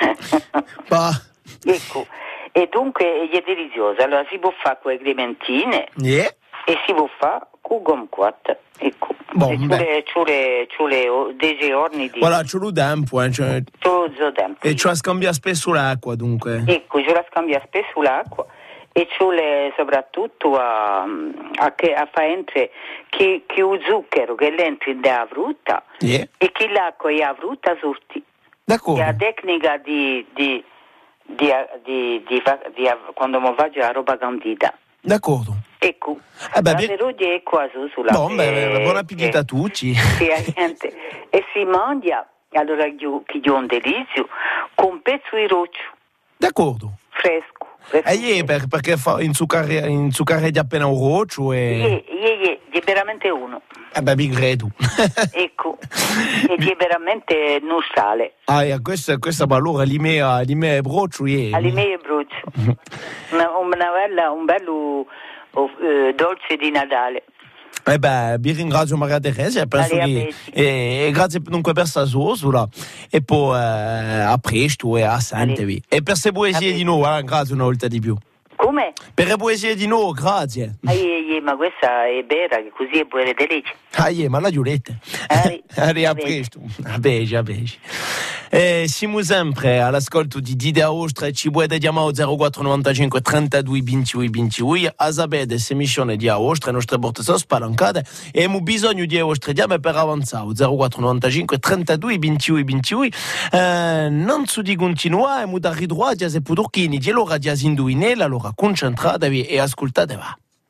S3: Bah.
S13: Ecco, e dunque è delizioso. Allora si può fare con le clementine
S3: yeah.
S13: E si può fare con gomquat. Ecco, c'è le dei giorni di...
S3: Voilà, c'è lo tempo, eh, cioè...
S13: C'è lo tempo.
S3: E ce la scambia spesso l'acqua, dunque.
S13: Ecco, ce la scambia spesso l'acqua e c'è soprattutto a, a, a fare entrare che, che il zucchero che l'entra della frutta
S3: yeah.
S13: E che l'acqua e la frutta sorti.
S3: D'accordo.
S13: È la tecnica di, di, di, di, di, di, di quando mi faccio la roba candida.
S3: D'accordo.
S13: Ecco,
S3: eh beh,
S13: la perugia è qua su sulla
S3: bon, beh, buon appetito a tutti.
S13: E si mangia allora io piglio un delizio con un pezzo di roccio.
S3: D'accordo.
S13: Fresco.
S3: E eh, per, perché fa inzuccare, inzuccare di appena un roccio e...
S13: Ie, ie, ie, è veramente uno.
S3: Eh beh, mi credo.
S13: Ecco, ed è veramente non sale.
S3: Ah, yeah, questa, questa allora l'imea, l'imea broccio è...
S13: L'imea broccio. una, una bella, un bello uh, dolce di Natale.
S3: Eh beh, vi ringrazio Maria Teresa, penso che e, e grazie dunque per questa sola e poi eh, a presto e a sentivi. E per queste poesie di nuovo, eh, grazie una volta di più.
S13: Come?
S3: Per le poesie di nuovo, grazie.
S13: Ah, yeah, yeah, ma questa è vera, che così è buona delizia.
S3: Ah, yeah, ma la giuretta. Arri, a presto. A bege, a bege. Eh, siamo sempre all'ascolto di Dida Ostra e ci puoi chiamare zero quattro novantacinque trentadue ventidue ventidue a sapere questa emissione di Ostra, le nostre porte sono spalancate e abbiamo bisogno di Ostra diamo per avanzare zero quattro novantacinque trentadue ventidue ventidue eh, non su di continuare abbiamo da ritrovare se puturchini di allora di asinduinella allora concentratevi e ascoltatevi.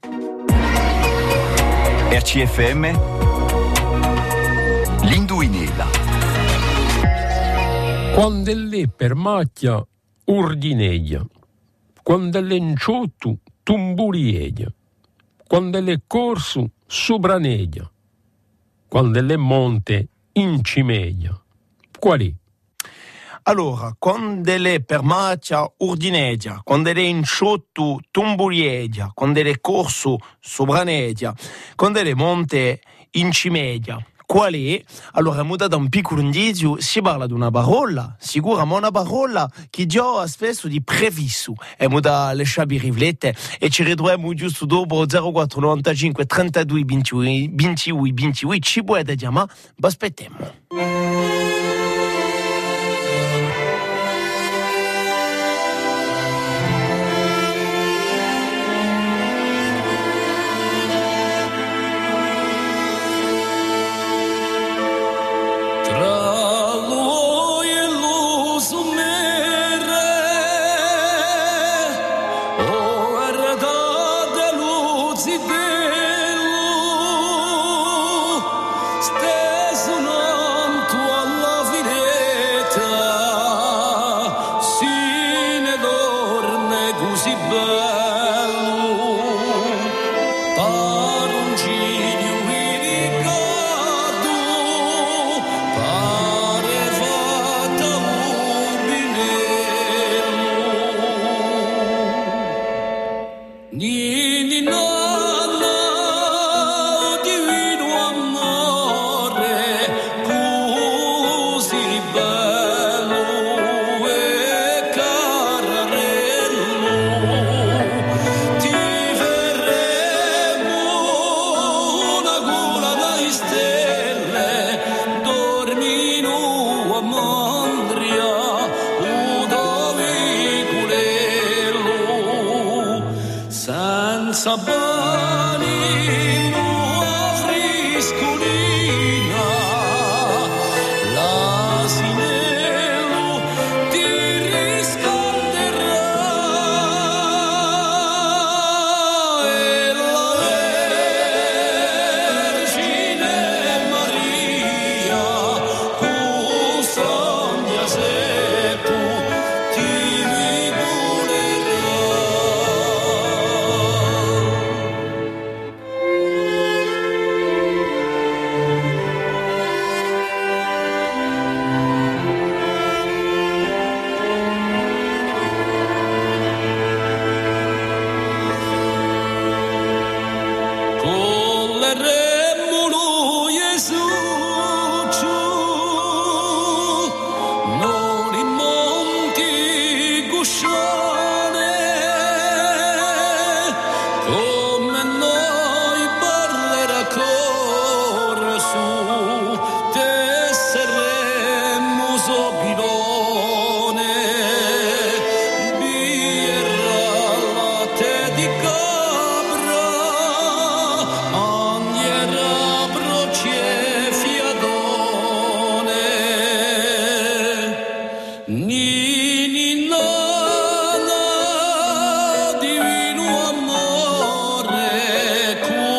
S1: R C F M L'Induinella.
S14: Quando l'è per macchia, urdineglia. Quando l'è inciotto, tumburieglia. Quando l'è corso, subraneglia. Quando l'è monte, incimeglia. Qual è?
S3: Allora, quando l'è per macchia, urdineggia. Quando l'è inciotto, tumburieglia. Quando l'è corso, subraneglia. Quando l'è monte, incimeglia. Qual è? Allora, abbiamo dato un piccolo indizio, si parla di una parola, sicuramente una parola che già ha spesso di previsto. E abbiamo dato le sciabi riflette e ci ritroviamo giusto dopo zero quattro novantacinque trentadue ventidue ventidue ventidue, ci puoi chiamare, ma aspettiamo.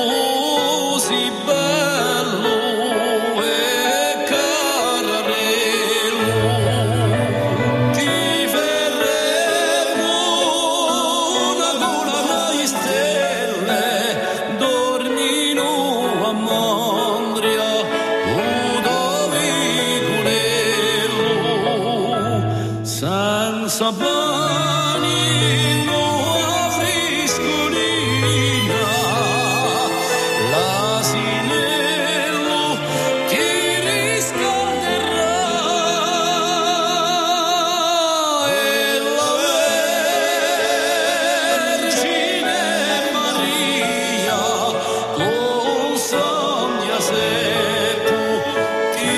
S15: Bello e carare
S6: senza pani nuova frescolina, l'asinello ti riscalderà e la Vergine Maria con San Giuseppe ti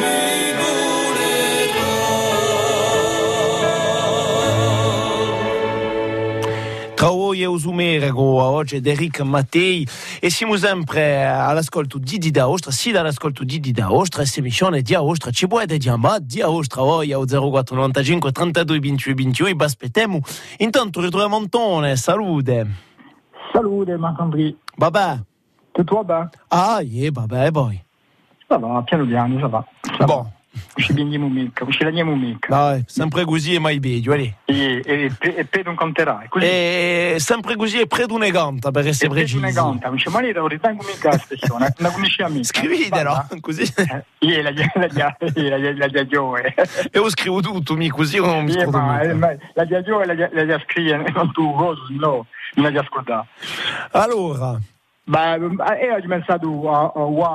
S3: Traoie Usumerego, oggi ed Enrico Mattei e siamo sempre all'ascolto di Didi da Ostra, sì dall'ascolto di Didi da Ostra, questa emissione di Ostra, ci può dire ma di Ostra, oggi a zero quattro novantacinque trentadue ventidue ventidue, vi aspettiamo, intanto ritroviamo Antone, salute.
S15: Salute Marc-André.
S3: Vabbè.
S15: Tutto va bene?
S3: Ah, yeah, vabbè, e poi?
S15: Ça va, piano piano, ça va. Ça
S3: bon.
S15: Va. Ci prendiamo mica, ci prendiamo mica.
S3: Dai, sempre così e mai meglio, allì.
S15: E, e, e per non conterà.
S3: E sempre così e pre d'un eganta, per essere precisi.
S15: E pre d'un eganta, non c'è mai da ritengo mica la espressione, non conosci amica.
S3: Scrivetelo, così.
S15: Io la diagioe.
S3: E io scrivo tutto, mi così non mi scordo
S15: mica. La diagioe la scrive, non tu, no, non la ascolta.
S3: Allora...
S15: Beh, io ho pensato a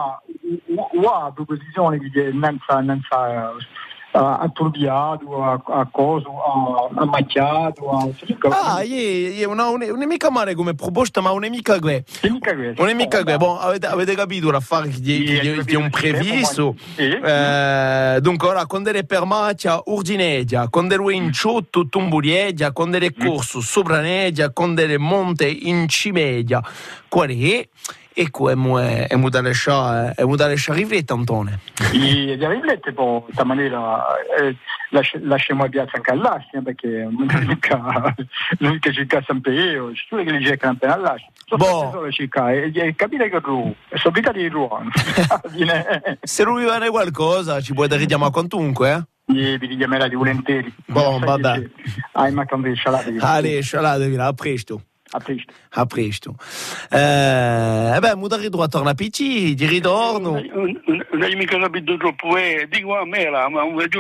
S15: una proposizione che non ha turbiato, a cosa, a macchiato, a...
S3: Ah, è una, una mica male come proposta, ma una mica gue. Una mica gue. Bon, avete, avete capito l'affare che è un previsto. Eh, dunque, ora, con delle permaccia urdinedia, con delle inciotto tumbuliedia, con delle corso sopranedia, con delle monte in cimedia. Qual è? E qua è da lasciare riflettere, Antone.
S15: E da riflettere, poi, di questa maniera, eh, lasciamo la piazza anche all'ascia, perché non che cerca sempre io, c'è tu che li cerca appena all'ascia. Sono solo cercare, e capire che tu, sono abitati di Ruan.
S3: Se lui vuole qualcosa, ci puoi richiamare quantunque, eh?
S15: E vi richiamerà di volentieri.
S3: Buon, vabbè.
S15: Ah, ma quando scialatevi.
S3: Ale, scialatevi, a presto.
S15: A presto.
S3: A presto. Eh, beh, mi dai ritrovato a P C, di ritorno.
S12: Non hai mica capito troppo, eh, dico a me, ma non hai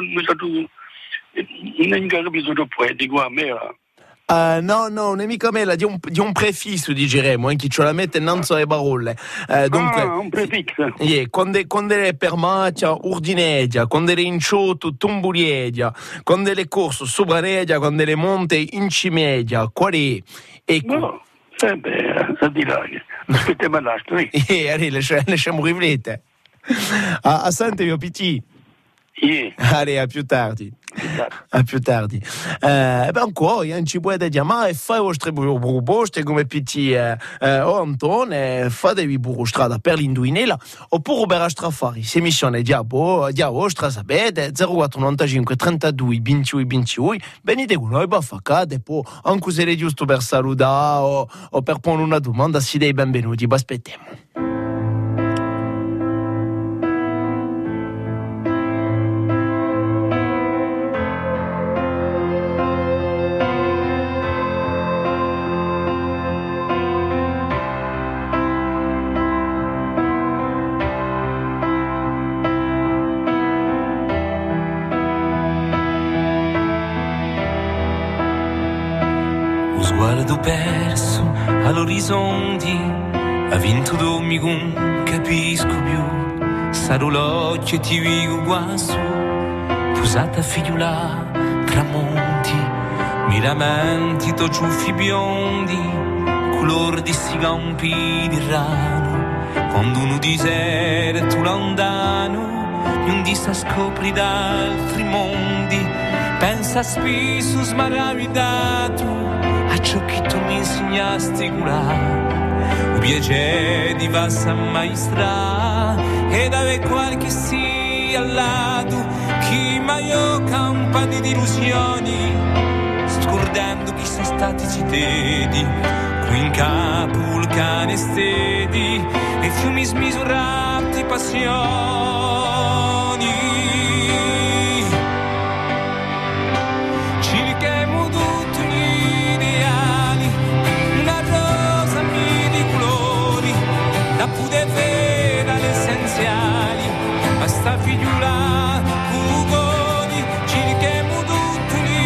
S12: mica capito troppo, eh, dico a me.
S3: Uh, no, no, non è mica mela, di un, di un prefisso, diremo, eh, che ce la mette innanzi alle parole. Uh, dunque,
S12: ah, un prefisso.
S3: Yeah, con, de, con delle permaccia urdinedia, con delle inciotto tumbuliedia, con delle corso sopranedia, con delle monte incimedia. Qual è? Ecco.
S12: No, sempre, a di là. Aspettiamo l'altro, eh.
S3: Eh, lasciamo riflettere. A, a Sante, mio P T.
S12: Yeah.
S3: Allez, a più tardi. A più tardi. Eh, beh, ancora, non ci puoi dire, ma fai vostre proposte come P T eh, eh, o Antone, fatevi strada per l'induinela, oppure per strafare. Se missione di abo, di vostra, sapete, zero quattro novantacinque trentadue ventidue ventidue, venite con noi, baffa cade, poi anche se è giusto per salutare o, o per porre una domanda, si dei benvenuti, vi aspettiamo.
S6: Sguardo perso all'orizzonte, ha vinto domingo, non capisco più. Sarò l'occhio e ti dico guasso, posata figliola, tramonti, miramenti, to ciuffi biondi, color di sigampi di rano. Quando uno deserto lontano, non di sa scopri d'altri mondi, pensa spesso smaravidato a ciò che tu mi insegnasti curare, un piacere di vassa maestra ed ave qualche sia al lato chi mai campani di illusioni, scordando chi sono stati citati qui in capo il cane stedi e fiumi smisurati passioni. Cerchiamo tutti gli ideali, una rosa mille colori, da poter vedere le essenziali, basta figliula cugoni. Cerchiamo tutti gli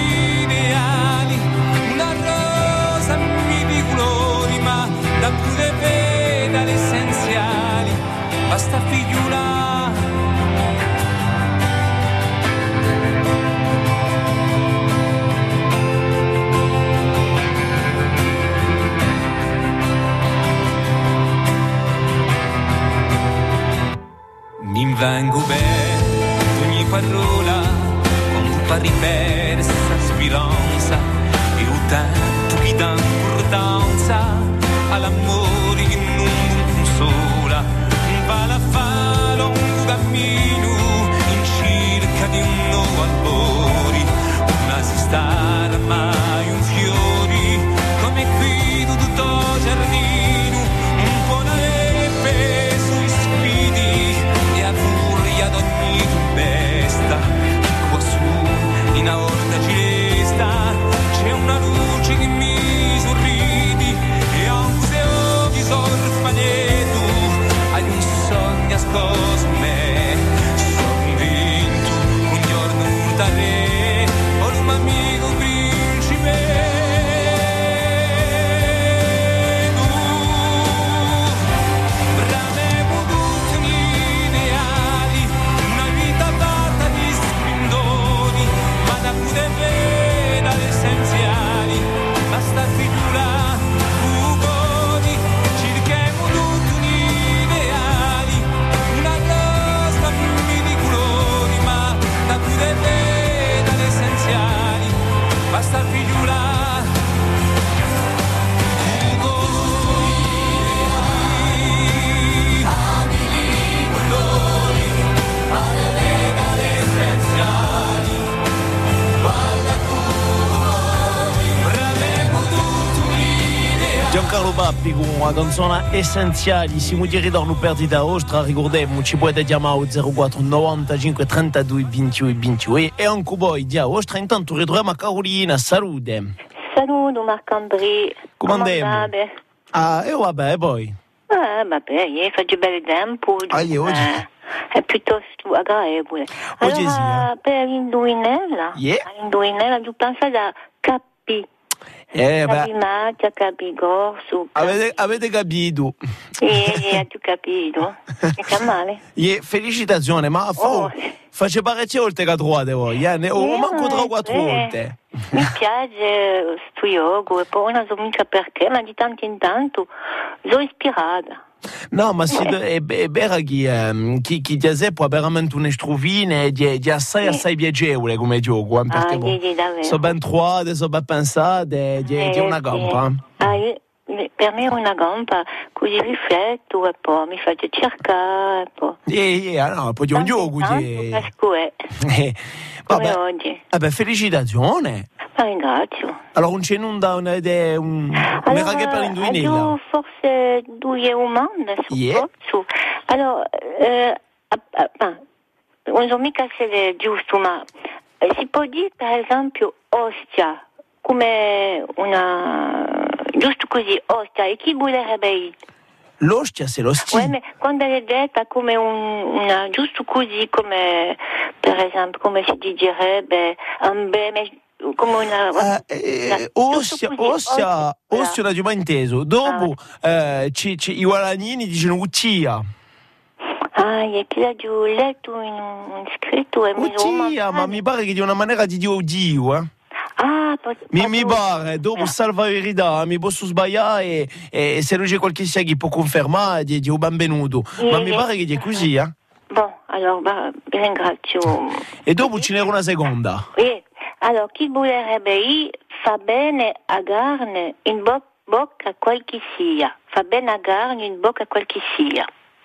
S6: essa speranza e o tempo che dà importanza all'amore che non consola, va la fa lungo cammino in cerca di un nuovo albore, una si sta mai un fiori come qui tutto giardino, un po' neve sui spidi e a furia d'ogni tempesta, qua su in aorta ci resta, c'è una luce che mi sorridi e anche se oggi sorfagneto hai un sogno ascoso in me, sono vinto un giorno urtare ho un amico principe. Basta figura, ugoni, cerchiamo tutti un'ideali, una cosa di colori, ma da pure dalle essenziali, basta figura, ugoni, abili colori, ma dalle essenziali, guarda tu.
S3: Giancarlo Bappi con una canzone essenziale, siamo di ritorno perdita ostra, ricordiamo, ci potete chiamare al zero quattro novantacinque trentadue ventidue ventidue e anche voi di ostra, intanto ritroviamo a Carolina, salute.
S16: Saluto Marc-André.
S3: Come andiamo? Ah, e vabbè, poi?
S16: Eh, vabbè, io faccio bel tempo.
S3: Ah, io oggi?
S16: Eh, è piuttosto agevole.
S3: Oggi
S16: allora,
S3: sì, eh?
S16: per l'indovinella,
S3: Yeah.
S16: l'indovinella, tu pensi da capi.
S3: Eh,
S16: Capi
S3: beh,
S16: macchia, capi gorso.
S3: avete, avete capito?
S16: Sì, sì, tu capito. Mi fa male.
S3: Yeah, felicitazioni, ma fa,
S16: Oh.
S3: face parecchie volte che trovate voi, eh? Ne, o
S16: Eh,
S3: manco tre o quattro
S16: eh.
S3: volte.
S16: Mi piace sto yoga e poi non so mica perché, ma di tanto in tanto sono ispirata.
S3: No, ma si, è, è vero che ehm, chi, chi ti può veramente una struvina di, di assai assai piacevole come gioco, eh, perché
S16: Ah,
S3: boh,
S16: sì, sì, davvero.
S3: sono ben trovate, sono ben pensate, di,
S16: Eh,
S3: di una
S16: sì.
S3: gamba.
S16: Ah, io- per me è una gamba, così rifletto e poi mi faccio cercare e poi.
S3: Eh, eh, no, poi di un gioco.
S16: Tanto
S3: di-
S16: casco è,
S3: Eh,
S16: come
S3: vabbè,
S16: oggi.
S3: vabbè, felicitazioni.
S16: Ma ringrazio.
S3: Allora, non c'è nulla, un, un, un,
S16: Allora,
S3: un per l'indovinella.
S16: io forse due umane,
S3: Yeah.
S16: su. Allora, eh, ah, ah, ah, non so mica se è giusto, ma eh, si può dire per esempio ostia, come una... giusto così, ostia, e chi vorrebbe?
S3: L'ostia, se lo
S16: Ouais, mais quando è detta come un, una, giusto così, come per esempio, come si direbbe, un bene, come una...
S3: Eh, ossia, ossia, ossia non ho mai inteso. Dopo eh, ci, ci, i guadagnini dicono uccia.
S16: Ah, e chi l'ha giù letto in un scritto e mi
S3: Uccia, ma mi pare che di una maniera di Dio Dio, eh.
S16: Ah,
S3: mi, mi pare, dopo salva verità, mi posso sbagliare e, e se non c'è qualche sia che può confermare, di, di un benvenuto.
S16: Sì,
S3: Ma mi
S16: sì.
S3: pare che è così, eh.
S16: Bon, allora, bah, vi ringrazio.
S3: E dopo ce n'era una seconda.
S16: Sì, allora, chi vorrebbe ir fa bene a carne in bo- bocca qual che sia. Fa bene a carne in bocca qual che sia.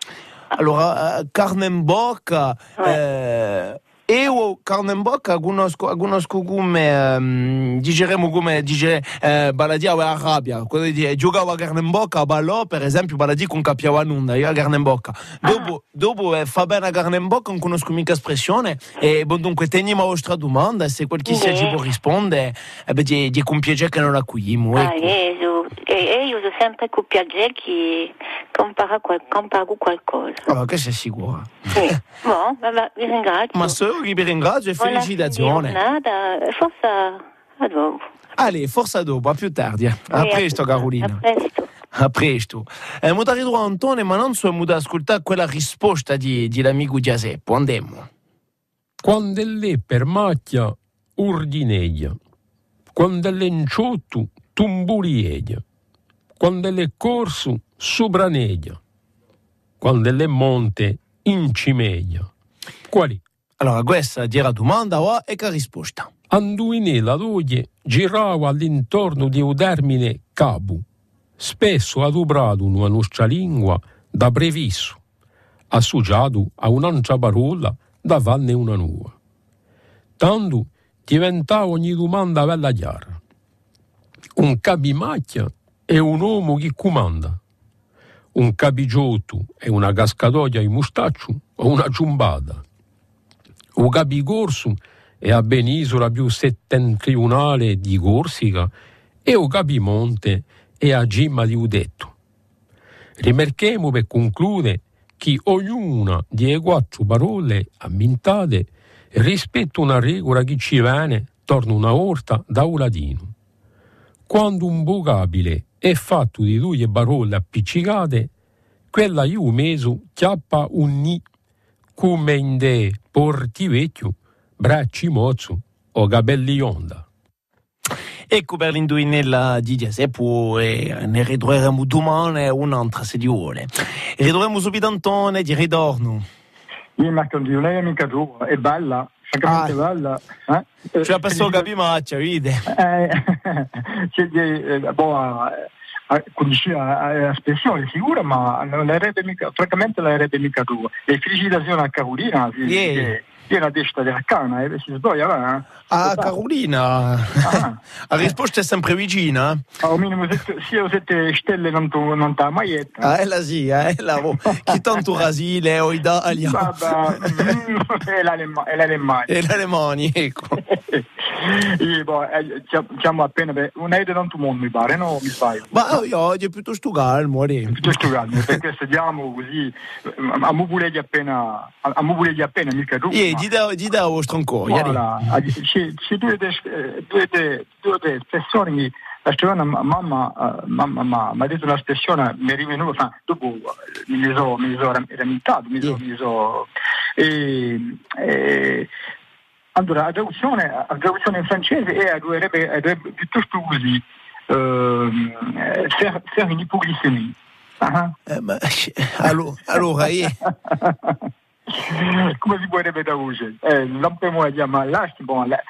S3: Allora, eh, carne in bocca, eh, io carne in bocca conosco, conosco come, um, diceremo come, dice, eh, baladia o arabia, quando dice, giocavo a carne in bocca, ballò, per esempio, baladia con capiava nulla, io a carne in bocca. Dopo, ah. dopo eh, fa bene a carne in bocca, non conosco mica espressione, e bon, dunque, teniamo la vostra domanda, se quel chi sia ci può rispondere, eh, beh, di, di con piacere che non accogliamo, ecco.
S16: Ah, io, e io sono sempre con piacere che comparo, qual, comparo qualcosa.
S3: Allora, che sei sicura?
S16: Sì, bon, vabbè, vi ringrazio.
S3: Ma solo che vi ringrazio e felicitazioni.
S16: Nada, forse a dopo.
S3: Allez, forse a dopo, a più tardi. A
S16: Sì,
S3: presto,
S16: a,
S3: Carolina.
S16: A presto.
S3: A presto. Eh, mo arrivo a Antone, ma non so muda ascoltare quella risposta di, di l'amico Giaseppo. Andiamo.
S14: Quando è per macchia, urdineglia. Quando è inciotto, tumburieglia. Quando è corso, subraneglia. Quando è monte, incimeglia. Quali?
S3: Allora, questa è la domanda oh, e che risposta?
S14: Anduinè la doglie girava all'intorno di un termine cabu, spesso adoprato nella nostra lingua da previsso, associato a un'altra parola da farne una nuova. Tanto diventava ogni domanda bella chiara. Un capimacchia è un uomo che comanda. Un capigiotto è una cascatoia in mustaccio o una ciumbata. Un capicorso è a penisola più settentrionale di Corsica e un capimonte è a Gimma di Udetto. Rimarchiamo per concludere che ognuna di quattro parole ammintate rispetta una regola che ci viene torna una volta da un latino. Quando un vocabile è fatto di due parole appiccicate, quella io meso chiappa un ni, come in de porti vecchio, bracci mozzo o capelli onda.
S3: Ecco per l'indovinella di Giuseppe e ne ritroveremo domani un'altra sedione. Ritroveremo subito Antone di ritorno.
S15: Io mi accontento, lei è mica tua, è bella, francamente ah. bella. Eh?
S3: Cioè, per capimaccia, vedi?
S15: Eh, c'è di, boh, conosceva l'espressione sicura, ma non l'avrebbe mica, francamente non l'avrebbe mica tua. E felicitazioni a Carolina, sì, yeah. che è una testa della canna, eh, si sbaglia, va? Eh?
S3: Ah, Carolina, ah. La risposta è sempre vicina.
S15: Ah, al minimo, se io sette stelle non ti non ha maietta.
S3: Ah, è la sì, è la chi tanto Brasile o Italia.
S15: Vabbè, è l'Alemania.
S3: È l'Alemania, ecco.
S15: E, boh, eh, siamo appena per un aereo tanto mondo mi pare, no? Mi sbaglio.
S3: Ma io oggi è piuttosto calmo, è
S15: piuttosto calmo, perché sediamo così a mubuleghi appena a mubuleghi appena mica tu.
S3: Eh, di da di da vostro ancora.
S15: Voilà, ci ci due due due due espressioni. La stovana mamma mamma mi ha detto una espressione mi è rivenuta dopo mi sono mi sono ramentato, mi sono mi sono e allora, la traduzione, la traduzione in francese è dovrebbe piuttosto così, eh, faire, faire une hypoglycémie. Uh-huh.
S3: Eh, ma, allora, allora io...
S15: Come si potrebbe tradurre? Eh, non possiamo chiamare l'astimo, la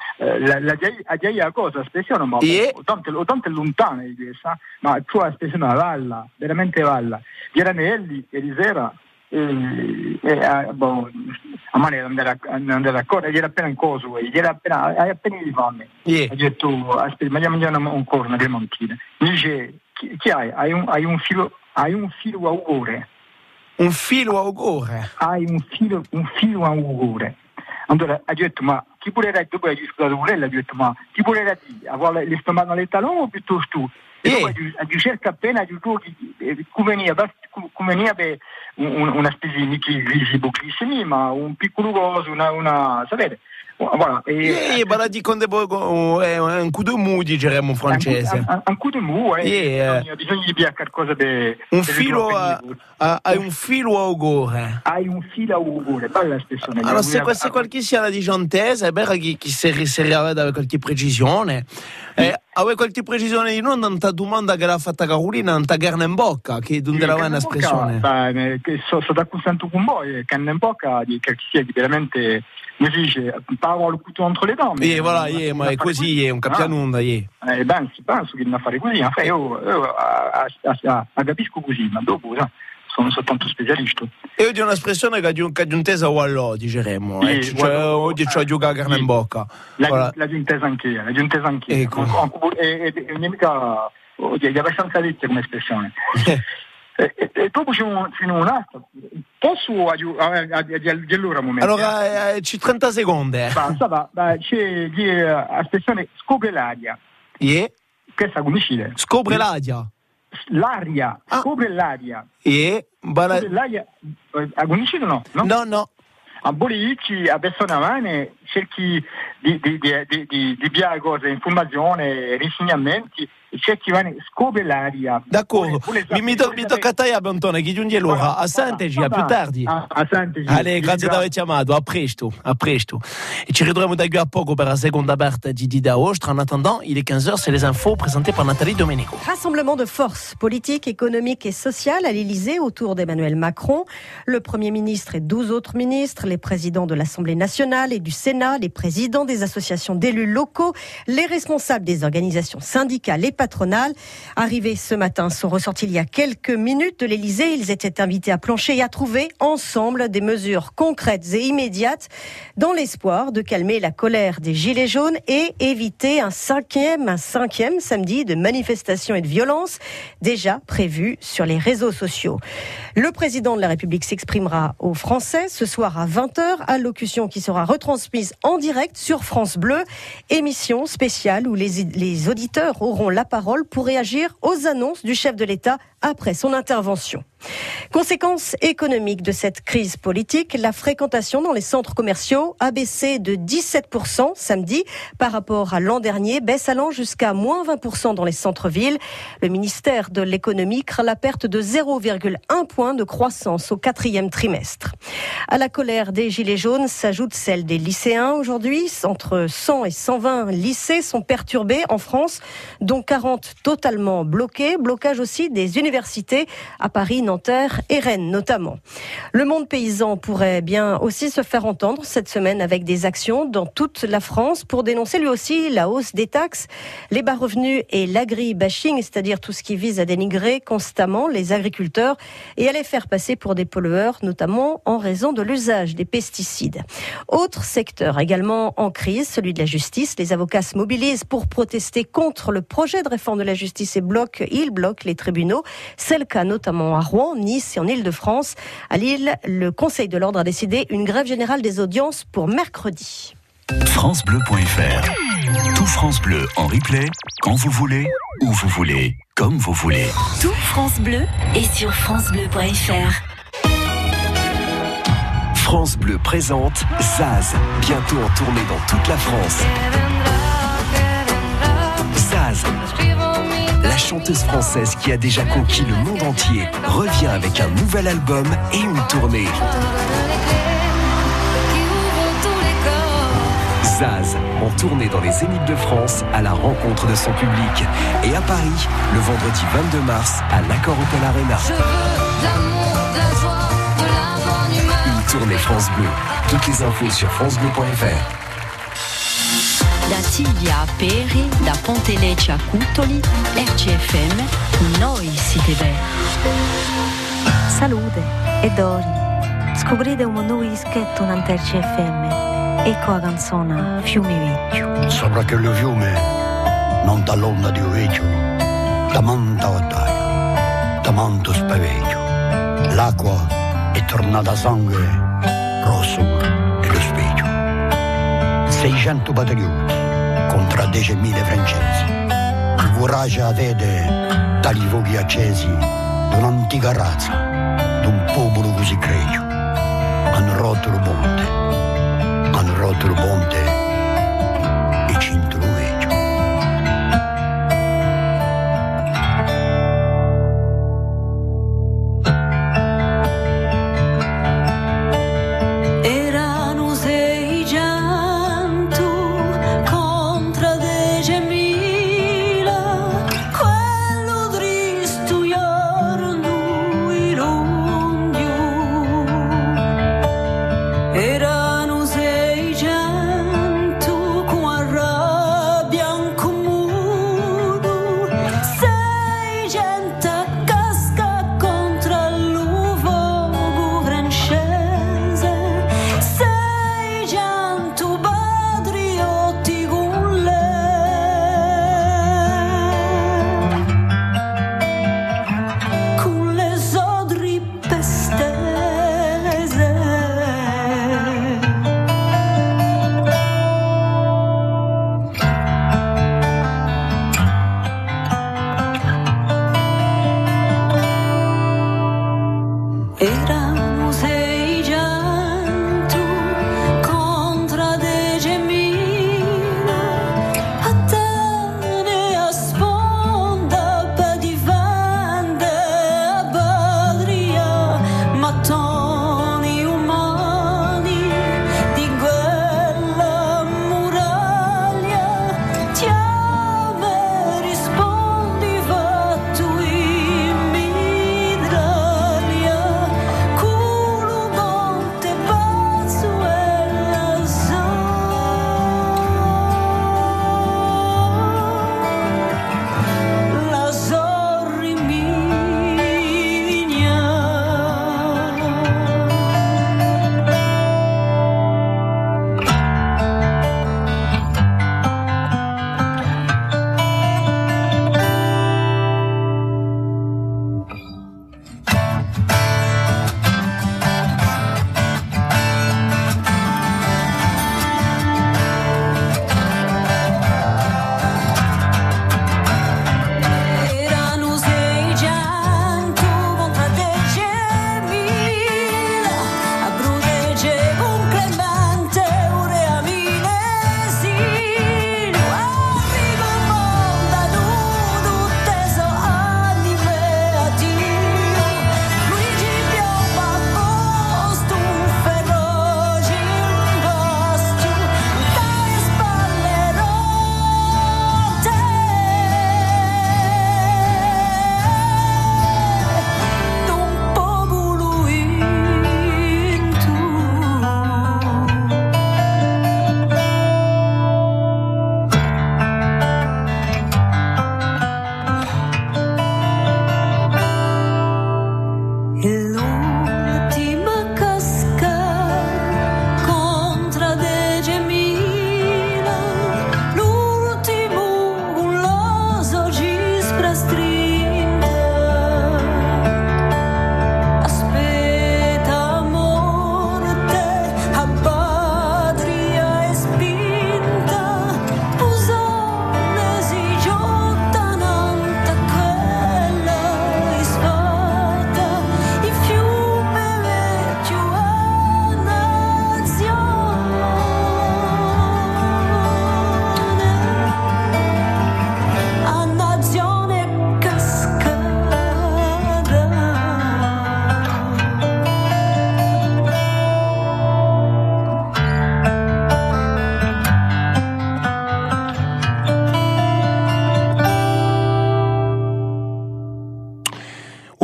S15: la cosa, l'espressione, ma yeah. tanto, tanto è lontana di questa, ma tu l'espressione valla, veramente valla. Gli anelli e di sera e, e boh, a me non andare d'accordo, gli era appena in coso, gli era appena, hai appena di fame. Yeah. Ha detto, aspetta, ma mangiamo un corno, una clementina. Mi dice, chi, chi hai? Hai un, hai un filo, hai un filo a ugore.
S3: Un filo a ugore?
S15: Hai un filo, un filo a ugore. Allora ha detto, ma chi potrebbe, dopo hai discutato con lei, ha detto, ma chi potrebbe avere le stomaco alle talone o piuttosto tu? E yeah. Dopo ha cerca appena di conveniva per una specie di ipoglicemia, ma un piccolo coso, una, una sapete? Voilà.
S3: E yeah, ma di quando è un coup de mou, diremmo in francese.
S15: Un, un, un coup de mou, eh.
S3: Yeah.
S15: Bisogna, bisogna di più qualcosa di...
S3: Un filo a... Hai un filo a ugore.
S15: Hai un filo a ugore, bella espressione.
S3: Allora, se questa qualche sia la digentese, è vero che, che si, si rivede con qualche precisione. Eh, avevi qualche precisione di non tanta domanda che l'ha fatta Carolina, tanta carne in bocca, che non era una espressione.
S15: Beh, sono d'accordo con voi, carne in bocca, che sia veramente... Mi dice, parlo il couteau entre le dents.
S3: Eh, voilà, yeah, ma è così, così. È un capianunda, yeah.
S15: Eh, ben, si penso che non fare così. Enfin, io, io a, a, a, a capisco così, ma dopo, no, sono soltanto specialista.
S3: E oggi è un'espressione che è giuntesa o allò, diceremmo. Eh, sì, cioè, wallo, oggi c'ho a giocare carne sì. in bocca.
S15: La, voilà. la giuntesa anch'io, la giuntesa anch'io. Ecco. E, e, e mica, è abbastanza vecchia come espressione. E, e, e dopo c'è un, c'è un altro. Posso aiutare allora un momento?
S3: Allora, eh, c'è trenta secondi.
S15: Basta, va, va, c'è l'espressione scopre l'aria.
S3: Yeah.
S15: Questa come dice?
S3: Scopre l'aria.
S15: L'aria, ah. scopre l'aria.
S3: Yeah. Bala...
S15: Scopre l'aria. A conoscere no?
S3: No, no. no.
S15: A Bolicci, a persone cerchi di, di, di, di, di, di piare cose, informazioni, risegnamenti, cerchi di scopre l'aria.
S3: D'accordo, mi, mi, to, mi tocca a te, Antone, che giunge l'ora. A Sant'Egi, a più tardi.
S15: A, a Sant'Egi.
S3: Allez, grazie di aver chiamato, a presto, a presto. E ci ritroviamo da qui a poco per la seconda parte di Dida Ostra. En attendant, il est quinze heures, c'est les infos présentées par Nathalie Domenico.
S17: Rassemblement de forces politiques, économiques et sociales à l'Élysée autour d'Emmanuel Macron. Le Premier ministre et douze autres ministres, les présidents de l'Assemblée nationale et du Sénat Sénat, les présidents des associations d'élus locaux, les responsables des organisations syndicales et patronales. Arrivés ce matin, sont ressortis il y a quelques minutes de l'Élysée. Ils étaient invités à plancher et à trouver ensemble des mesures concrètes et immédiates dans l'espoir de calmer la colère des Gilets jaunes et éviter un cinquième, un cinquième samedi de manifestations et de violences déjà prévues sur les réseaux sociaux. Le président de la République s'exprimera aux Français ce soir à vingt heures, allocution qui sera retransmise en direct sur France Bleu, émission spéciale où les, les auditeurs auront la parole pour réagir aux annonces du chef de l'État après son intervention. Conséquence économique de cette crise politique, la fréquentation dans les centres commerciaux a baissé de dix-sept pour cent samedi par rapport à l'an dernier, baisse allant jusqu'à moins vingt pour cent dans les centres-villes. Le ministère de l'économie craint la perte de zéro virgule un point de croissance au quatrième trimestre. À la colère des Gilets jaunes s'ajoute celle des lycéens. Aujourd'hui, entre cent et cent vingt lycées sont perturbés en France, dont quarante totalement bloqués. Blocage aussi des universités à Paris, Nanterre et Rennes notamment. Le monde paysan pourrait bien aussi se faire entendre cette semaine avec des actions dans toute la France pour dénoncer lui aussi la hausse des taxes, les bas revenus et l'agri-bashing, c'est-à-dire tout ce qui vise à dénigrer constamment les agriculteurs et à les faire passer pour des pollueurs, notamment en raison de l'usage des pesticides. Autre secteur également en crise, celui de la justice. Les avocats se mobilisent pour protester contre le projet de réforme de la justice et bloquent, ils bloquent les tribunaux. C'est le cas notamment à Rouen, Nice et en Île-de-France. À Lille, le Conseil de l'Ordre a décidé une grève générale des audiences pour mercredi.
S7: francebleu point f r. Tout France Bleu en replay, quand vous voulez, où vous voulez, comme vous voulez.
S18: Tout France Bleu est sur francebleu point f r.
S7: France Bleu présente Zaz, bientôt en tournée dans toute la France. Zaz, la chanteuse française qui a déjà conquis le monde entier, revient avec un nouvel album et une tournée. Zaz, en tournée dans les Zéniths de France, à la rencontre de son public. Et à Paris, le vendredi vingt-deux mars, à l'Accor Hotel Arena. Une tournée France Bleu. Toutes les infos sur francebleu point f r.
S18: Da Tiglia a Peri, da Pontelecce a Cutoli, R C F M, noi siete belli.
S19: Salute e Dori. Scoprite un nuovo dischetto in R C F M. Ecco la canzone Fiumi Vecchio.
S20: Sopra che il fiume non dall'onda di un vecchio, da manta battaglia, da manto spaveggio. L'acqua è tornata sangue rosso e lo specchio. seicento patrioti contro diecimila francesi. Il coraggio avete dagli fuochi accesi di un'antica razza, di un popolo così gregio. Hanno rotto il ponte, hanno rotto il ponte e cinto lo veggio.
S2: Erano seicento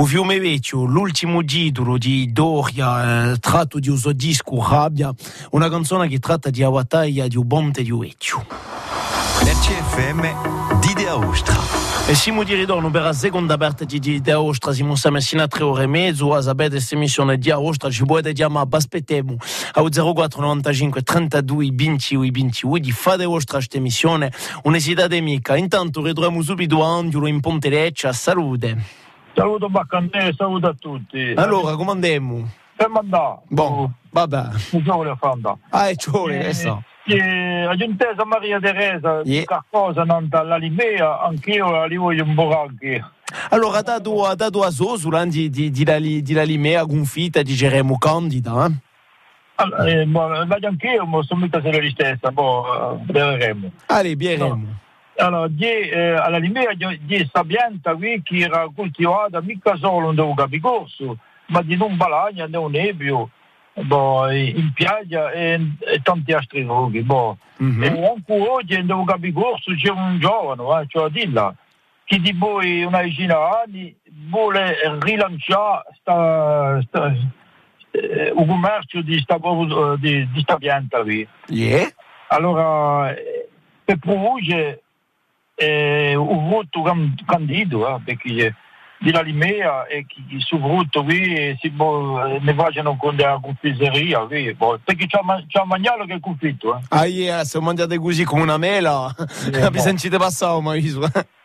S3: O Fiume Vecchio, l'ultimo titolo di Doria, eh, tratto di uso disco Rabbia, una canzone che tratta di una battaglia di un ponte di Vecchio.
S1: R C F M di De Aostra.
S3: E siamo di ritorno per la seconda parte di De Aostra, siamo messi a tre ore e mezzo, a sapere questa emissione di Aostra, ci potete chiamare, aspettiamo, a zero quattro novantacinque trentadue ventiuno ventiuno, di fare vostra questa emissione, un'esitate mica. Intanto ritroviamo subito Angelo in Ponte Leccia, salute.
S21: Saluto Baccandè, saluto a tutti.
S3: Allora, come andiamo?
S21: Per mandare.
S3: Boh, vabbè.
S21: Mi vuole fare.
S3: Ah, è ciole, adesso.
S21: La giuntesa Maria Teresa,
S3: yeah.
S21: Qualcosa non dalla Limea, anch'io la li voglio un po' anche.
S3: Allora, ha dato, ha dato a Sosula di, di, di, la, di la Limea gonfita di Geremo Candida, eh?
S21: Allora, eh, ma vado anch'io, ma sono mica se la stessa, boh, vedremo.
S3: Allora, bieremo.
S21: No. Allora, di, eh, alla Limea di sta pianta qui che era coltivata mica solo in Capicorso, ma di non Balagna, di un Nebbio, boh, in Piaggia e, e tanti altri luoghi. Boh. Mm-hmm. E anche oggi in Capicorso c'è un giovane, eh, cioè Dilla, che di poi una decina di anni vuole rilanciare sta, sta, eh, il commercio di sta, di, di sta pianta qui.
S3: Yeah.
S21: Allora, per produrre Eh, un voto candido eh, perché di la Limea e che sul voto qui si può, ne facciano con la confiseria qui, boh, perché c'è un magnolo che è confitto eh.
S3: Ah yeah, se mangiate così come una mela eh, vi sentite passare ma io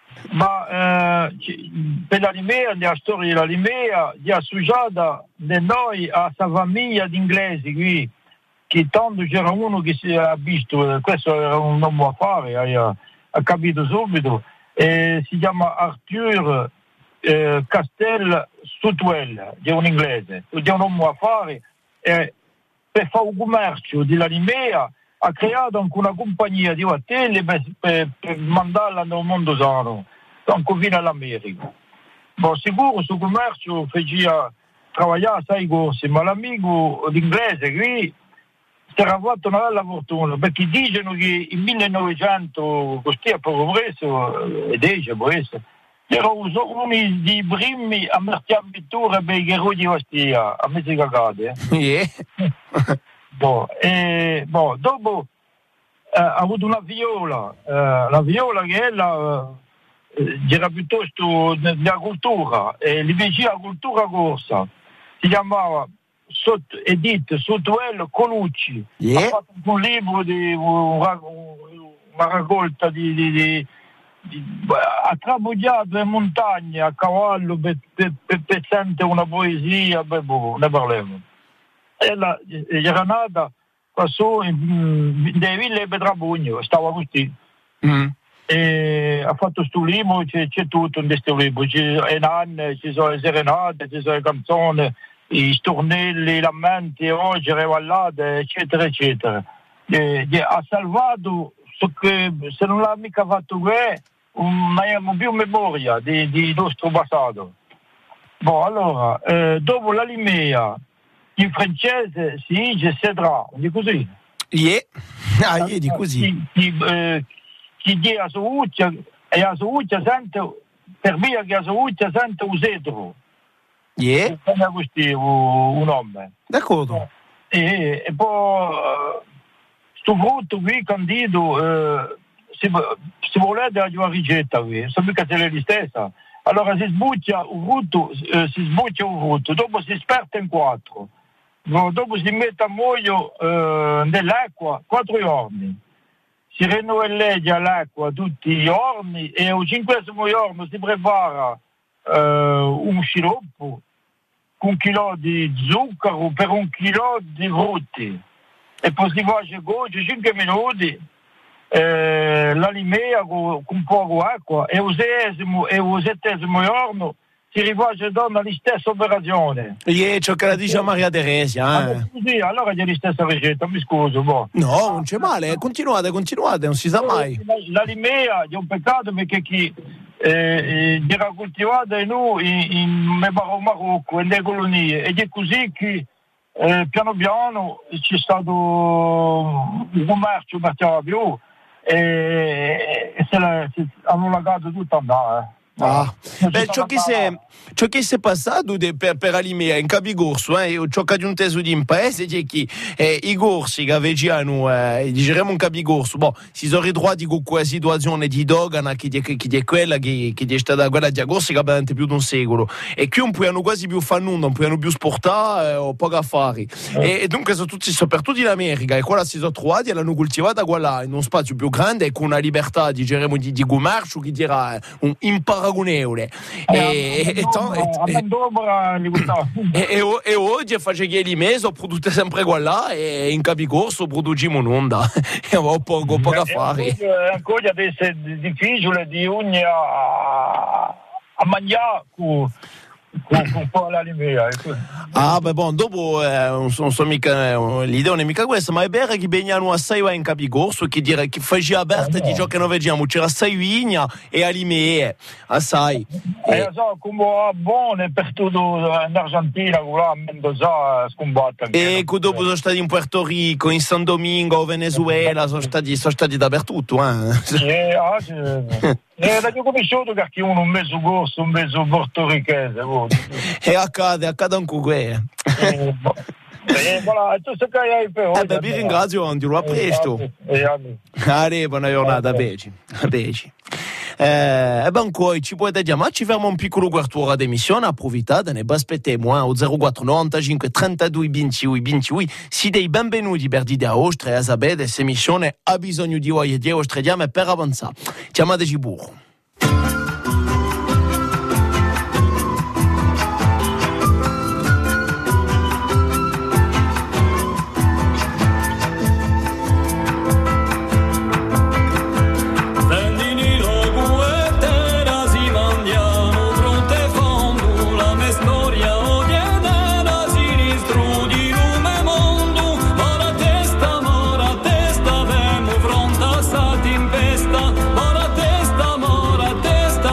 S21: ma eh, per la Limea, nella storia della Limea è associata da noi a questa famiglia di inglesi qui che tanto c'era uno che si è visto, questo era un uomo a fare eh, ha capito subito, eh, si chiama Arthur eh, Castell Sutwell, è un inglese, è un uomo affari, eh, per fare un commercio della Limea ha creato anche una compagnia di hotel per, per, per mandarla nel mondo sano, anche fino all'America. Ma sicuro sul commercio faceva lavorare sei corsi, ma l'amico l'inglese qui si era fatto una bella fortuna, perché dicono che in millenovecento, così a poco preso, e dice può essere, era uno dei primi a mettere pittura per i guerrieri di Ostia, a mezzo cagate. Eh.
S3: Yeah.
S21: Boh, e, boh, dopo eh, ha avuto una viola, eh, la viola che ella eh, era piuttosto nella cultura, e gli piaceva la cultura corsa, si chiamava Sotto, Edith Sottoello Colucci,
S3: yeah.
S21: Ha fatto un libro di una, una raccolta di, di, di, di ha trabugliato le montagne a cavallo per, per, per, per sentire una poesia, beh, boh, ne parliamo. Ella era nata passò in, in delle ville di Trabugno, stava così. Mm. E ha fatto sto libro, c'è, c'è tutto in questo libro, c'è nanne, ci sono le serenate, ci sono le canzoni, i stornelli, i lamenti, oggi, revallate, eccetera, eccetera. E, e, ha salvato, so che, se non l'ha mica fatto che, non abbiamo più memoria di, di nostro passato. Boh, allora, eh, dopo la Limea, in francese si dice Cedra, di così.
S3: Yeah. Ah, yeah, di così.
S21: Chi, chi, eh, chi dia a sua uccia, e a sua uccia sente, per via che a sua uccia sente un cedro.
S3: Yeah.
S21: Questo un nome.
S3: D'accordo.
S21: E, e poi sto frutto qui candido eh, si, si volete a una ricetta qui, non so mica se è la stessa. Allora si sbuccia un frutto, eh, si sbuccia un frutto, dopo si sperta in quattro, dopo si mette a moglio eh, nell'acqua quattro giorni. Si rinnovelleggia l'acqua tutti i giorni e al cinquesimo giorno si prepara Uh, un sciroppo con un chilo di zucchero per un chilo di frutti e poi si fa goggio cinque minuti eh, la Limea con, con poco acqua e al seiesimo e al settesimo giorno si rifà donna la stessa operazione.
S3: Yeah, ciò che la dice Maria Teresa eh.
S21: Sì, allora c'è la stessa ricetta, mi scuso boh.
S3: No, non c'è male, continuate, continuate, non si sa mai.
S21: La, la Limea è un peccato perché chi Eh, era coltivata in, in, in Marocco e nelle colonie ed è così che eh, piano piano c'è stato un commercio per più e, e se, la, se hanno lagato tutto andare
S3: Ah. Beh, ciò che si è, ciò che si è passato de, per, per Alimea in Capigorso, eh, ciò che ha aggiunto di un paese è che eh, i corsi che avevano, eh, diciamo un Capigorso, boh, si sono ritrovati con quella situazione di dogana che è quella che, che è stata quella di agosto che ha più di un secolo e che non potevano quasi più fare nulla, non potevano più sportare eh, o poco affari. E, e dunque sono tutti, soprattutto in America, e quella si sono trovati e l'hanno coltivata quella in uno spazio più grande e con una libertà diciamo, di, di commercio che dirà un imparagonevole. E, e, e, e, e oggi faccio che i mesi ho prodotto sempre quella e in Capigorso produciamo un'onda e ho poco, poco affari.
S21: Ancora adesso è difficile di ogni a, a mangiare con un po' l'Alimea.
S3: Ah, beh, bon, dopo eh, non, so, non so mica eh, l'idea non è mica questa, ma è vero che veniamo assai in Capigorso che dire che faceva aperta ah, no. di ciò che noi vediamo, c'era assai vigna e Alimea, assai.
S21: E eh, so, come buone per tutto in Argentina, a Mendoza, scombatta.
S3: E che dopo sono stati in Puerto Rico, in San Domingo, Venezuela, sono stati, sono stati dappertutto. Eh.
S21: Sì, ah, sì. E l'ho conosciuto perché uno un mezzo corso, un mezzo portorichese.
S3: E accade, accade anche quello.
S21: Eh, eh, voilà, tu sai che hai per oggi.
S3: Eh beh, vi ringrazio, Andrew, a presto. Allora, buona giornata, Beci. Beci. Eh, e ben poi ci potete chiamare, ci fermiamo un piccolo quarto d'ora d'emissione, approfittate, ne aspettiamo eh, o zero quattro novantacinque trentadue ventidue ventidue. Siete i benvenuti per dire a vostra e a sapere questa emissione ha bisogno di voi e di vostre chiame per avanzare. Chiamateci pure.
S2: Testa, mora testa,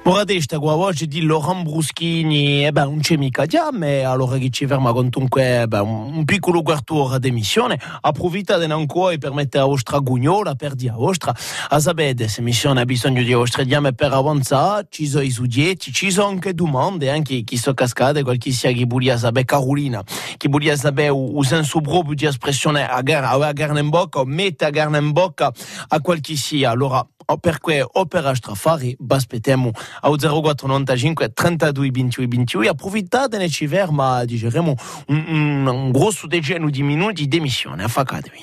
S3: Moradesta qua oggi di Laurent Bruschini, eh ben, non c'è mica già, ma allora che ci ferma con dunque eh ben, un piccolo quarto d'emissione, approfittate ancora e permette a vostra gugnola per dire a vostra, a sapere se missione ha bisogno di vostre diame per avanzare, ci sono i suggetti, ci sono anche domande, anche chi sono cascate, qualche sia chi volia sapere, Carolina, chi volia sapere il senso proprio di espressione a garna in bocca, o mette a garna in bocca a qualche sia, allora per cui opera strafari, aspettiamo a zero quattro novantacinque trentadue ventidue ventidue, approfittate e ci ferma, diceremo, un, un, un grosso decennio di minuti di emissione, affacatevi.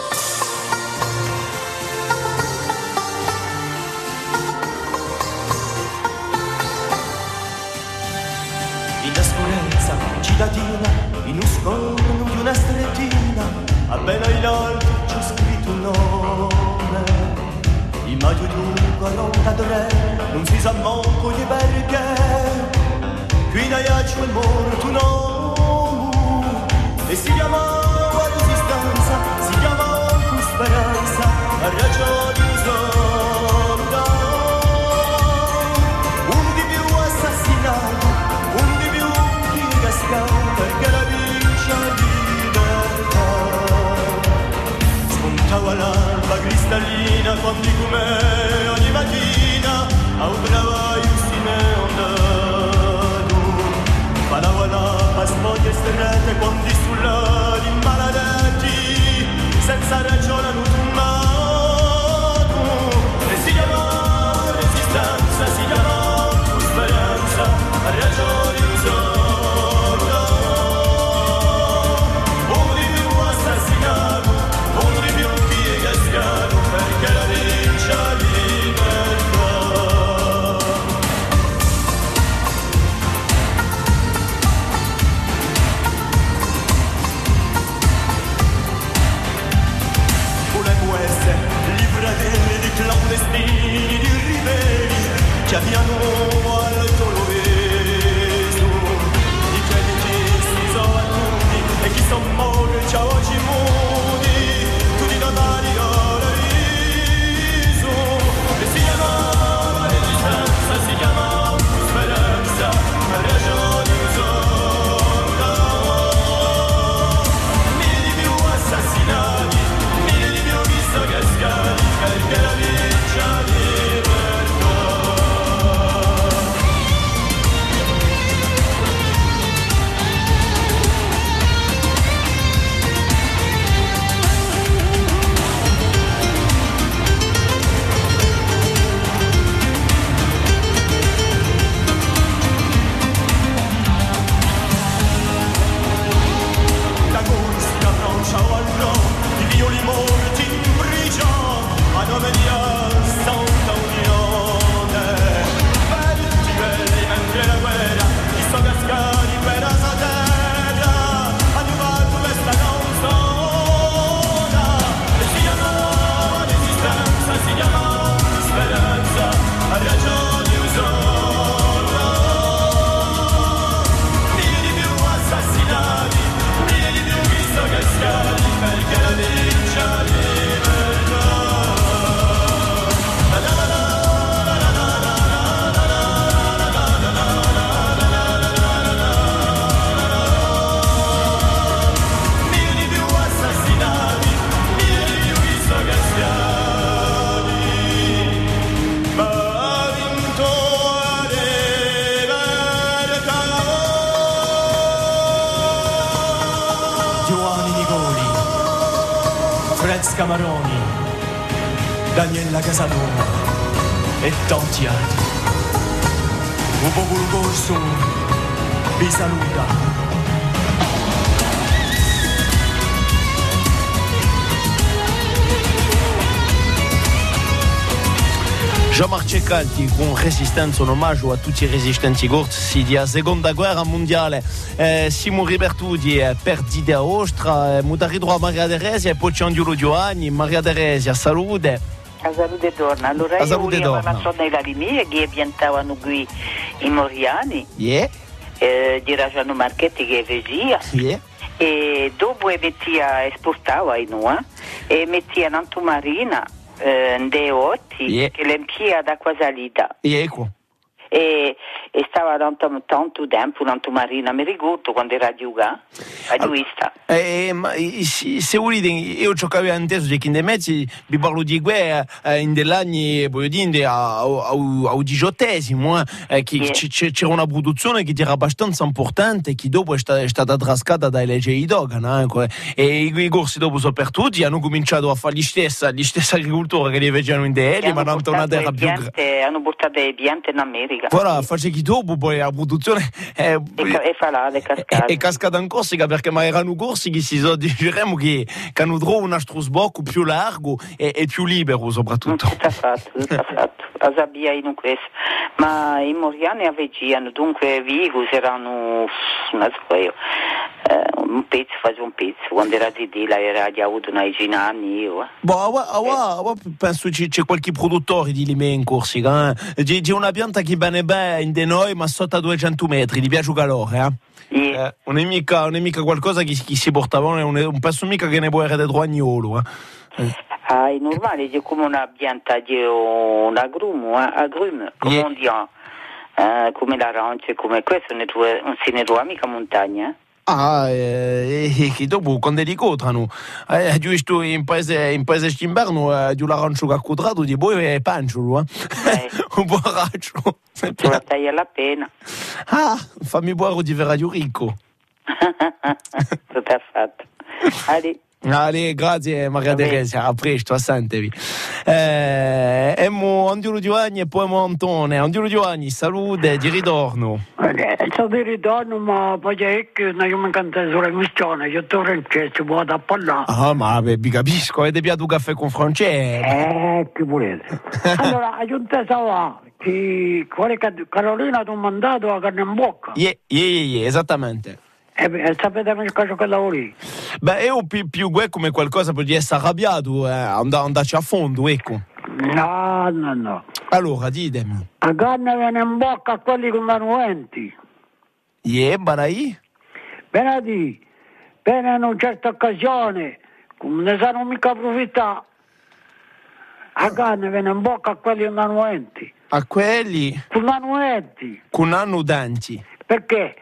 S2: In sicurezza cittadina, in un scorno di una strettina, appena in alto c'è scritto un nome. In maggio di un quarantatré non si sa manco di perché qui da Iaccio è morto un uomo e si chiamava resistenza, si chiamava speranza, a ragione di solda. Un di più assassinato, un di più chi cascato perché la vince libertà. Spuntava l'alba cristallina quando come ogni mattina a un travaglio si ne è andato. Parlava la spoglie strette quando sull'ari maledetti senza ragione hanno turnato. E si chiama resistenza, si chiama speranza, a ragione usata. Un di più assassinato, un di più chi è cascato perché la vince libertà. Volevo essere liberatori di clandestini, di ribelli che abbiano al Toloveso, di quelli che si sono tutti e chi sono morti già oggi muti, tutti notari ora riso. E si chiama resistenza, si chiama speranza, a ragione usata. Mille di più assassinati, mille di più visto cascati, perché la vince libertà. La musica proncia al no, i violi morti in prigione, a nome di Santa Unione. Per tutti quelli mentre la guerra, chi sono cascati per la sua terra, hanno fatto questa canzone. E si chiama resistenza, si chiama speranza, a ragione usata. Mille di più assassinati, mille di più chi sono cascati perché la vince libertà. La la la la la la la la la la la la. Mille di più assassinati, mille di più chi sono cascati, ma ha vinto la libertà. Giovanni Nicoli, Franz Camaroni, Daniela Casanova e tanti altri. Un popolo corso vi saluta.
S3: Jean-Marc Cecalti con Resistenza, un omaggio a tutti i resistenti corsi della seconda guerra mondiale. Eh, Simon Ribertudi eh, per Didea Ostra, eh, Mutaridro a Maria Teresia e poi c'è Angiolo Giovanni. Maria Teresia, salute.
S13: A salute torna. Allora
S3: A
S13: io
S3: salute
S13: volevo
S3: torna.
S13: una sorella di me che piantavano qui in Moriani,
S3: Yeah.
S13: eh, di Rajano Marchetti che è regia.
S3: Yeah.
S13: E dopo mettia esportava in noi e mettia in Antomarina eh, de otti
S3: Yeah.
S13: che l'empia d'acqua salita
S3: E ecco.
S13: e, e stava tanto, tanto tempo tanto marina mi ricordo quando era a giocare a giuista
S3: eh, ma se, se volete io ciò che avevo inteso che in dei mezzi vi parlo di guerra eh, in degli anni voglio dire al diciottesimo eh, che yeah. c- c'era una produzione che era abbastanza importante che dopo è stata, è stata trascata dai leggi di Dogan eh, e i, i corsi dopo soprattutto hanno cominciato a fare gli stessi gli stessi agricoltori che li facevano in Delhi ma non una terra più
S13: grande hanno portato le piante in America
S3: voilà face che dopo poi la produzione è,
S13: e, e fa là le cascate
S3: è, è cascata in Corsica perché ma erano corsi che si so, diremmo che, che hanno trovato un strusbocco più largo e, e più libero soprattutto
S13: tutto fatto tutto fatto a sabbia in questo ma i moriani avevano dunque Vigos erano non so io eh, un pezzo faccio un pezzo quando era di lì era già avuto una decina anni io eh.
S3: boh awa, awa, awa, penso c'è, c'è qualche produttore di lime in Corsica eh. c'è, c'è una pianta che bene bene in de noi ma sotto a duecento metri di piace calore eh. Yeah. Eh, non, è mica, non è mica qualcosa che, che si portava non, non penso mica che ne può essere trovagnolo eh. Eh.
S13: Ah, è normale c'è come una pianta di un agrumo eh, agrume come yeah. un dia eh, come l'arancia come questo non si ne trova mica montagna eh.
S3: Ah, eh, e che dopo quando li cotrano, eh, giusto in paese in paese d'inverno, eh, di l'arancio che ha quadrato di poi è panciolo, eh. Un po' raggio.
S13: Tu la taglia la pena.
S3: Ah, fammi buone di veraglio ricco.
S13: Tutto è fatto. Allì.
S3: Allez, grazie Maria Teresa, a presto, assentevi. Eh, emmo Andiolo Giovanni e poi Montone. Andiolo Giovanni, salute, di ritorno.
S8: Eh, sono di ritorno, ma poi è che non mi canta sulla missione, io torno in cesso, vado a parlare.
S3: Ah, ma vi capisco, avete piato un caffè con Francesco?
S8: Eh, che volete. Allora, aggiunta là, che quale Carolina ti ha mandato a carne in bocca?
S3: Yeah, yeah, yeah, esattamente.
S8: Eh, sapete il caso che lavori?
S3: Beh, io più, più come qualcosa per essere arrabbiato, eh, and- andarci a fondo, ecco.
S8: No, no, no.
S3: Allora, ditemi.
S8: La carne viene in bocca a quelli che vanno enti.
S3: Yeah, barai?
S8: Bene di, bene in una certa occasione, come ne sanno mica approfittare. La carne viene in bocca a quelli che vanno enti.
S3: A quelli?
S8: Che vanno enti.
S3: Che hanno denti.
S8: Perché?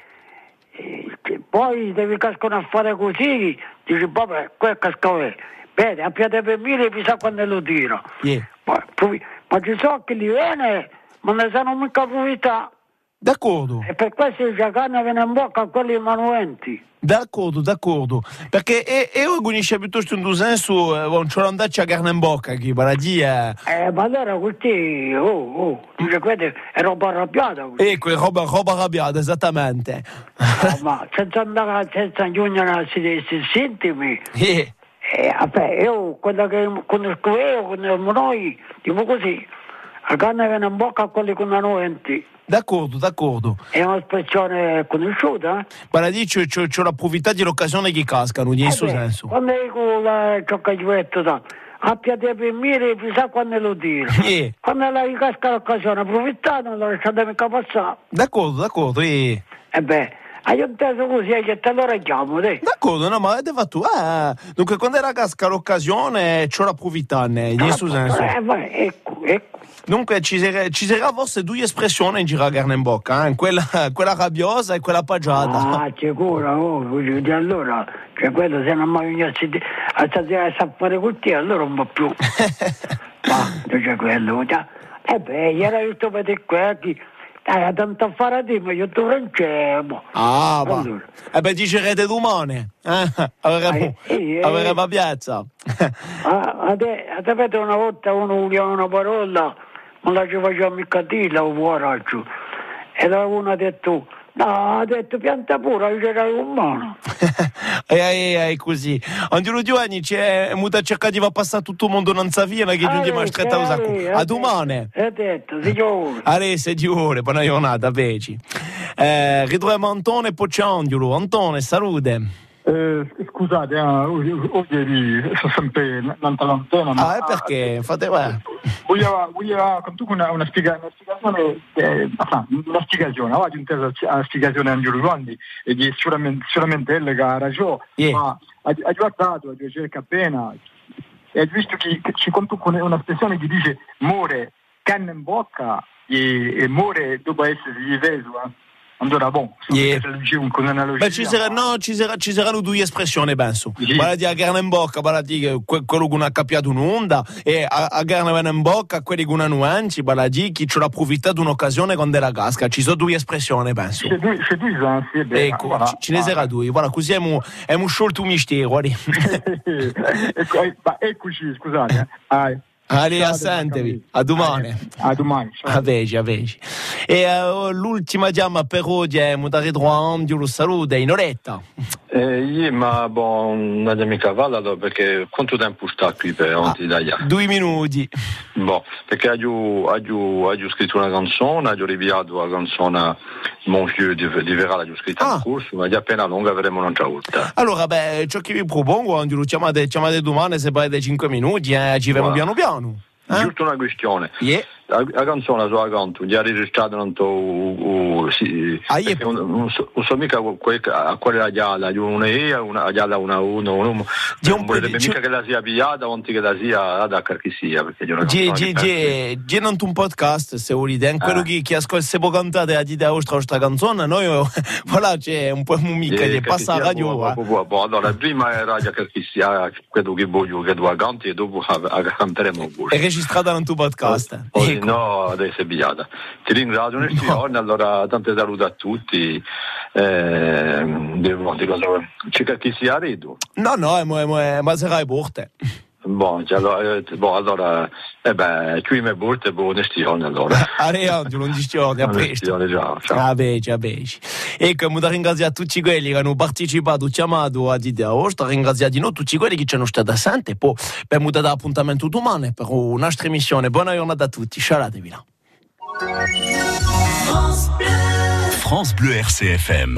S8: Eh, poi devi cascare a fare così, dici vabbè, qua cascava bene, a piede per mille chissà quando lo tiro
S3: yeah.
S8: ma, ma ci so che li viene ma ne sanno mica approfittare
S3: d'accordo
S8: e per questo la carne viene in bocca a quelli manuenti
S3: d'accordo, d'accordo perché io conosco piuttosto in due senso eh, non ce l'ho andato a carne in bocca che per dire
S8: eh ma allora questi oh oh dice questa è roba arrabbiata
S3: questi. Ecco è roba, roba arrabbiata esattamente
S8: no, ma senza andare senza aggiungere a sintomi
S3: yeah.
S8: eh, vabbè io quello che conosco io conosco noi tipo così la carne viene in bocca a quelli che non enti.
S3: D'accordo, d'accordo.
S8: È un'espressione conosciuta? Eh?
S3: Ma dice c'è, c'è la probabilità di l'occasione che cascano, in questo eh senso.
S8: Quando dico la cioccagliuetto, a piede per mire, chissà quando lo tiro.
S3: Yeah.
S8: Quando la ricasca l'occasione, approfittate, non lo lasciate mica passare.
S3: D'accordo, d'accordo. E
S8: eh beh. Hai inteso così, che te lo reggiamo, dai.
S3: D'accordo, no, ma avete fatto ah, dunque quando era casca l'occasione c'ho la profittane, in questo senso.
S8: Eh, beh, ecco, ecco.
S3: Dunque ci sarà, ci sarà forse due espressioni in girare carne in bocca, eh? quella, quella rabbiosa e quella pagiata.
S8: Ah, sicuro, oh, allora, cioè quello se non mi venisse a stasera a fare con te, allora un po' più. Ma, c'è quello, già. Eh beh, era tutto per quelli. Eh, tanto a fare a te, ma io ti francemo.
S3: Ah, ma allora. Eh beh, dicerete domani, eh? Avremo, eh, eh, avremo piazza.
S8: Ah, sapete, una volta uno voleva una parola, ma la ci faceva mica dire, o poveraccio. E da uno ha detto, no, ha detto pianta pura, io c'era un mano.
S3: E eh, eh, così. Angelo Giovanni c'è muta cercare di passare tutto il mondo non sa via, che giunge ma stretta a sacco. A domani.
S8: È detto, signore.
S3: Allora, signore, buona giornata, peci. Eh, ritroviamo Antone e poi c'è Angelo. Antone, salute.
S15: Eh, scusate, eh, oggi sono sempre nella lontana.
S3: Ah, e perché? Fate va.
S15: Voglio, voglio con tu una, una, spiega, una spiegazione, eh, una spiegazione, oggi intesa la spiegazione di Angelo Giovanni e di sicuramente, sicuramente lei che ha ragione, yeah. Ma ha, ha guardato, ha cercato appena e ha visto che, che c'è una espressione che dice muore canne in bocca e, e muore dopo essere diveso. Eh. Allora, bon,
S3: yeah.
S15: con un'analogia.
S3: Beh, ci, sarà, no, ci, sarà, ci saranno due espressioni, penso.
S15: Yeah.
S3: Vale a carne in bocca, vale a dire quello che non ha capito un'onda, e a, a carne in bocca, quelli che non hanno anci, vale a dire chi ci ha approfittato un'occasione con della casca. Ci sono due espressioni, penso.
S15: C'è due, c'è due anzi, è bene.
S3: Ecco,
S15: voilà.
S3: ci, ce ne sarà due. Voilà, così abbiamo sciolto un mistero.
S15: ecco, eccoci, scusate. Eh. Ah,
S3: Allez, a sentivi, a domani.
S15: A domani.
S3: A vegi, a vegi. E uh, l'ultima chiama per oggi è mutare droit di lo saluto in oretta.
S9: Eh, io, ma bon, non è mica valido perché quanto tempo sta qui per
S3: ah,
S9: Italia?
S3: Due minuti.
S9: Bon, perché ho, ho, ho scritto una canzone, ho riviato la canzone Mon Vieux di, di Verà, l'ho scritta ah. in corso, ma di appena lunga avremo un'altra volta.
S3: Allora, beh, ciò che vi propongo, quando lo chiamate, chiamate domani, se pare dei cinque minuti, eh, ci vediamo piano piano. Eh?
S9: Giusto una questione.
S3: Yeah.
S9: La, la canzone sulla canto, già registrata non to sì,
S3: ah, yeah.
S9: non, non, so, non so mica quel, a quale la gialla, una E, una gialla una uno, non vorrebbe mica che la sia avviata, o che la sia da che sia, perché io
S3: G non un podcast, se volete, in quello che che ascolta se può cantare a dire questa canzone, noi voilà c'è un po' mica che passa la radio.
S9: Allora prima era già che sia quello che voglio che tu canti e dopo canteremo.
S3: È registrata nel tuo podcast.
S9: No, adesso è bigliata. Ti ringrazio nel giorno, allora tante salute a tutti. Eh, devo dire c'è chi sia redo?
S3: No, no, è, è, ma sarai porte.
S9: Bon, allora, bon, allora eh beh, qui mi porte buone stione allora.
S3: Arrivando, non stione, a presto. A veci, a veci. Ecco, mi da ringraziare tutti quelli che hanno partecipato, chiamato a Didea Ostra, ringraziare di noi tutti quelli che ci hanno stati assenti e poi per mi dare appuntamento domani per un'altra emissione. Buona giornata a tutti, scialatevi là.
S1: France Bleu R C F M.